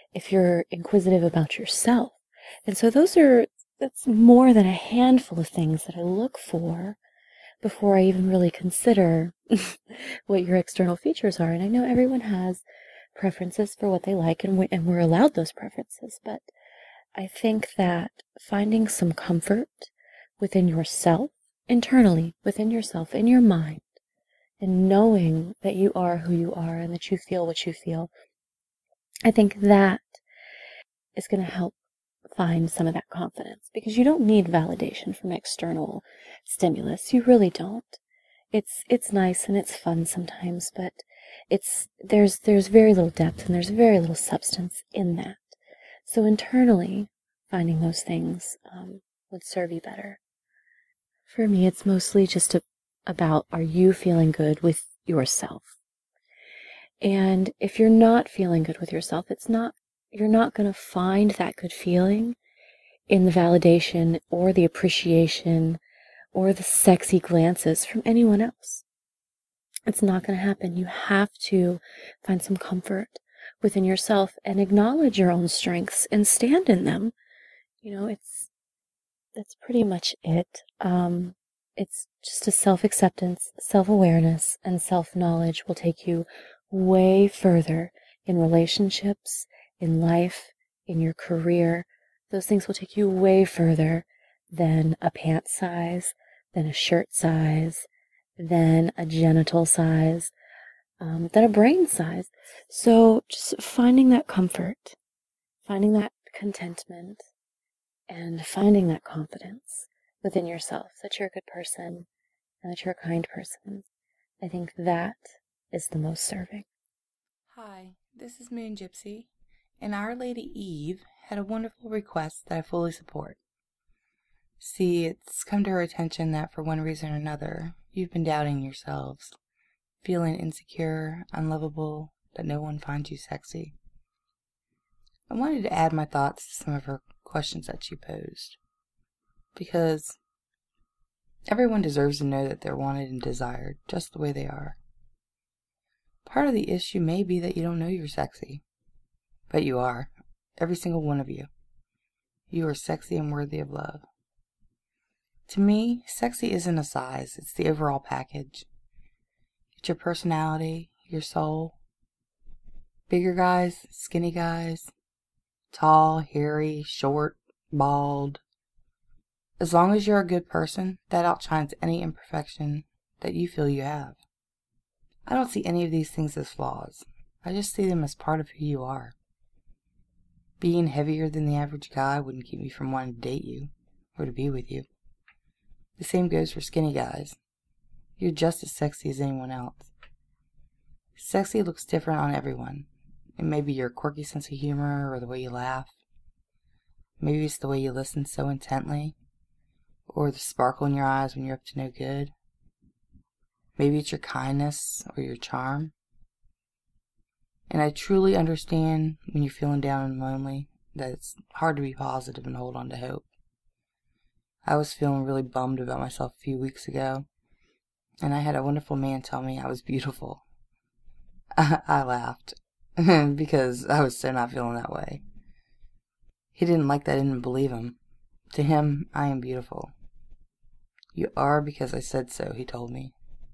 about yourself. And so that's more than a handful of things that I look for before I even really consider what your external features are. And I know everyone has preferences for what they like, and we're allowed those preferences, but I think that finding some comfort within yourself, internally, within yourself, in your mind, and knowing that you are who you are and that you feel what you feel, I think that is going to help find some of that confidence, because you don't need validation from external stimulus. You really don't. It's nice and it's fun sometimes, but there's very little depth and there's very little substance in that. So internally, finding those things would serve you better. For me, it's mostly just about, are you feeling good with yourself? And if you're not feeling good with yourself, you're not going to find that good feeling in the validation or the appreciation or the sexy glances from anyone else. It's not going to happen. You have to find some comfort within yourself and acknowledge your own strengths and stand in them. That's pretty much it. It's just a self-acceptance, self-awareness, and self-knowledge will take you way further in relationships, in life, in your career. Those things will take you way further than a pant size, than a shirt size, than a genital size, than a brain size. So just finding that comfort, finding that contentment, and finding that confidence within yourself that you're a good person and that you're a kind person. I think that is the most serving. Hi, this is Moon Gypsy, and Our Lady Eve had a wonderful request that I fully support. See, it's come to her attention that for one reason or another, you've been doubting yourselves, feeling insecure, unlovable, that no one finds you sexy. I wanted to add my thoughts to some of her questions that she posed, because everyone deserves to know that they're wanted and desired just the way they are. Part of the issue may be that you don't know you're sexy, but you are, every single one of you. You are sexy and worthy of love. To me, sexy isn't a size, it's the overall package. It's your personality, your soul. Bigger guys, skinny guys, tall, hairy, short, bald. As long as you're a good person, that outshines any imperfection that you feel you have. I don't see any of these things as flaws. I just see them as part of who you are. Being heavier than the average guy wouldn't keep me from wanting to date you or to be with you. The same goes for skinny guys. You're just as sexy as anyone else. Sexy looks different on everyone. It may be your quirky sense of humor or the way you laugh. Maybe it's the way you listen so intently, or the sparkle in your eyes when you're up to no good. Maybe it's your kindness or your charm. And I truly understand when you're feeling down and lonely that it's hard to be positive and hold on to hope. I was feeling really bummed about myself a few weeks ago, and I had a wonderful man tell me I was beautiful. I laughed because I was still not feeling that way. He didn't like that I didn't believe him. To him, I am beautiful. You are because I said so, he told me.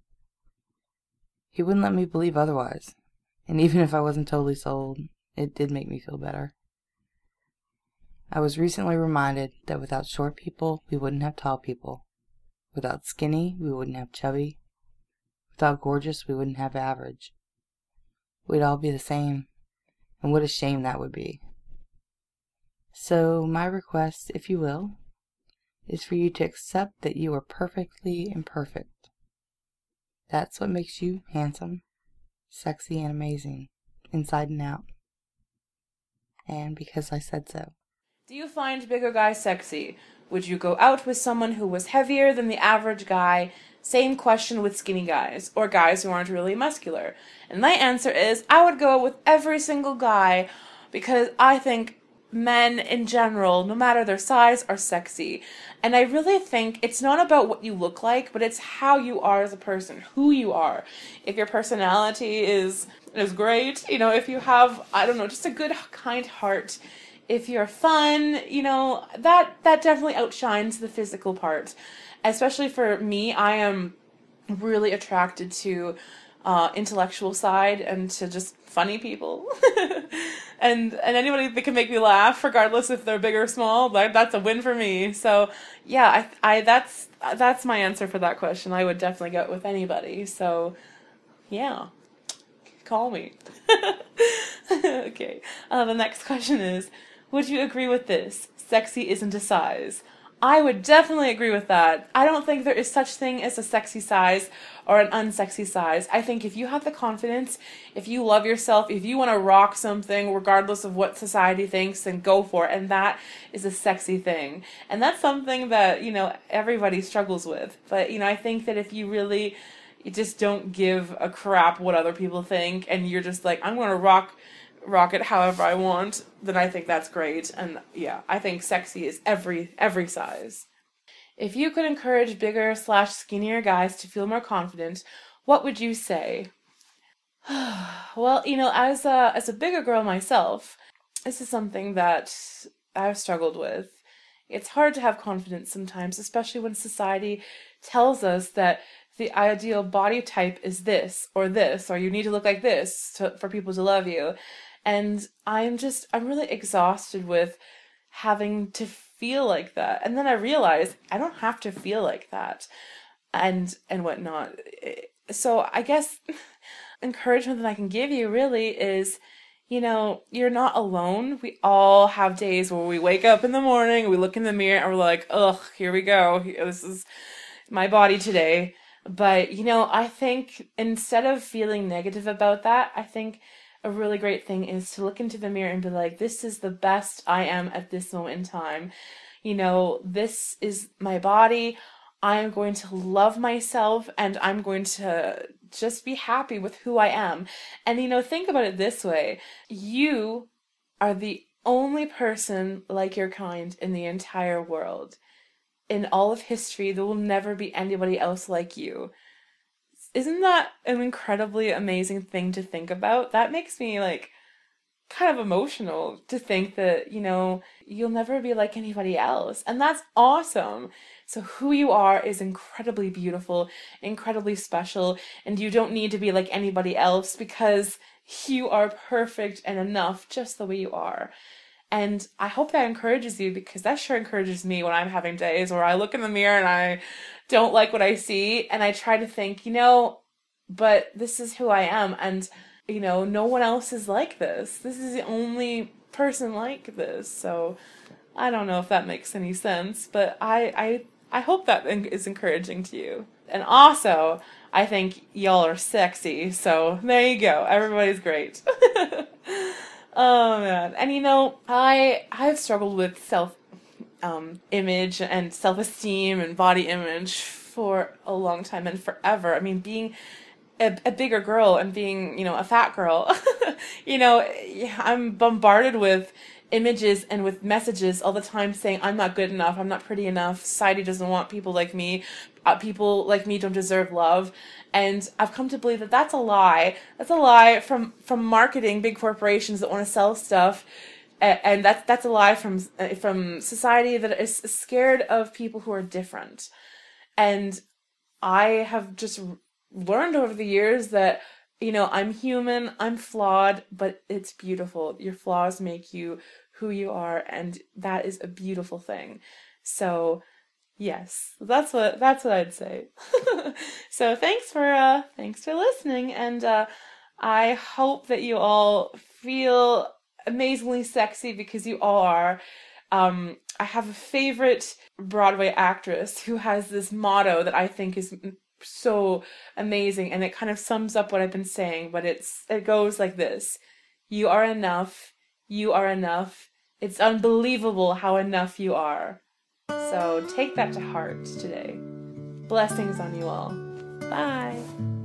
He wouldn't let me believe otherwise, and even if I wasn't totally sold, it did make me feel better. I was recently reminded that without short people, we wouldn't have tall people. Without skinny, we wouldn't have chubby. Without gorgeous, we wouldn't have average. We'd all be the same, and what a shame that would be. So my request, if you will, is for you to accept that you are perfectly imperfect. That's what makes you handsome, sexy, and amazing, inside and out. And because I said so. Do you find bigger guys sexy? Would you go out with someone who was heavier than the average guy? Same question with skinny guys, or guys who aren't really muscular. And my answer is, I would go with every single guy, because I think men in general, no matter their size, are sexy. And I really think it's not about what you look like, but it's how you are as a person, who you are. If your personality is great, you know, if you have, I don't know, just a good, kind heart, if you're fun, you know, that definitely outshines the physical part. Especially for me, I am really attracted to intellectual side and to just funny people. and anybody that can make me laugh, regardless if they're big or small, that's a win for me. So yeah, I that's my answer for that question. I would definitely go with anybody. So yeah, call me. Okay. The next question is, would you agree with this? Sexy isn't a size. I would definitely agree with that. I don't think there is such thing as a sexy size or an unsexy size. I think if you have the confidence, if you love yourself, if you want to rock something regardless of what society thinks, then go for it. And that is a sexy thing. And that's something that, you know, everybody struggles with. But, you know, I think that if you just don't give a crap what other people think and you're just like, I'm going to rock it however I want, then I think that's great. And yeah, I think sexy is every size. If you could encourage bigger/skinnier guys to feel more confident, what would you say? Well, you know, as a bigger girl myself, this is something that I've struggled with. It's hard to have confidence sometimes, especially when society tells us that the ideal body type is this, or you need to look like this for people to love you. And I'm really exhausted with having to feel like that. And then I realized I don't have to feel like that and whatnot. So I guess encouragement that I can give you really is, you know, you're not alone. We all have days where we wake up in the morning, we look in the mirror and we're like, ugh, here we go. This is my body today. But, you know, I think instead of feeling negative about that, I think a really great thing is to look into the mirror and be like, this is the best I am at this moment in time. You know, this is my body. I'm going to love myself and I'm going to just be happy with who I am. And, you know, think about it this way. You are the only person like your kind in the entire world. In all of history, there will never be anybody else like you. Isn't that an incredibly amazing thing to think about? That makes me, like, kind of emotional to think that, you know, you'll never be like anybody else. And that's awesome. So who you are is incredibly beautiful, incredibly special, and you don't need to be like anybody else because you are perfect and enough just the way you are. And I hope that encourages you, because that sure encourages me when I'm having days where I look in the mirror and I don't like what I see, and I try to think, you know, but this is who I am, and, you know, no one else is like this. This is the only person like this. So I don't know if that makes any sense, but I hope that is encouraging to you. And also, I think y'all are sexy, so there you go. Everybody's great. Oh man. And you know, I've struggled with image and self-esteem and body image for a long time and forever. I mean, being a bigger girl and being, you know, a fat girl, you know, I'm bombarded with images and with messages all the time saying, I'm not good enough, I'm not pretty enough, society doesn't want people like me, people like me don't deserve love. And I've come to believe that that's a lie. That's a lie from marketing, big corporations that want to sell stuff. And that's a lie from society that is scared of people who are different. And I have just learned over the years that, I'm human, I'm flawed, but it's beautiful. Your flaws make you who you are, and that is a beautiful thing. So, yes, that's what I'd say. So thanks for listening, and I hope that you all feel amazingly sexy, because you all are. I have a favorite Broadway actress who has this motto that I think is so amazing, and it kind of sums up what I've been saying, but it goes like this: you are enough, you are enough, it's unbelievable how enough you are. So take that to heart today. Blessings on you all. Bye.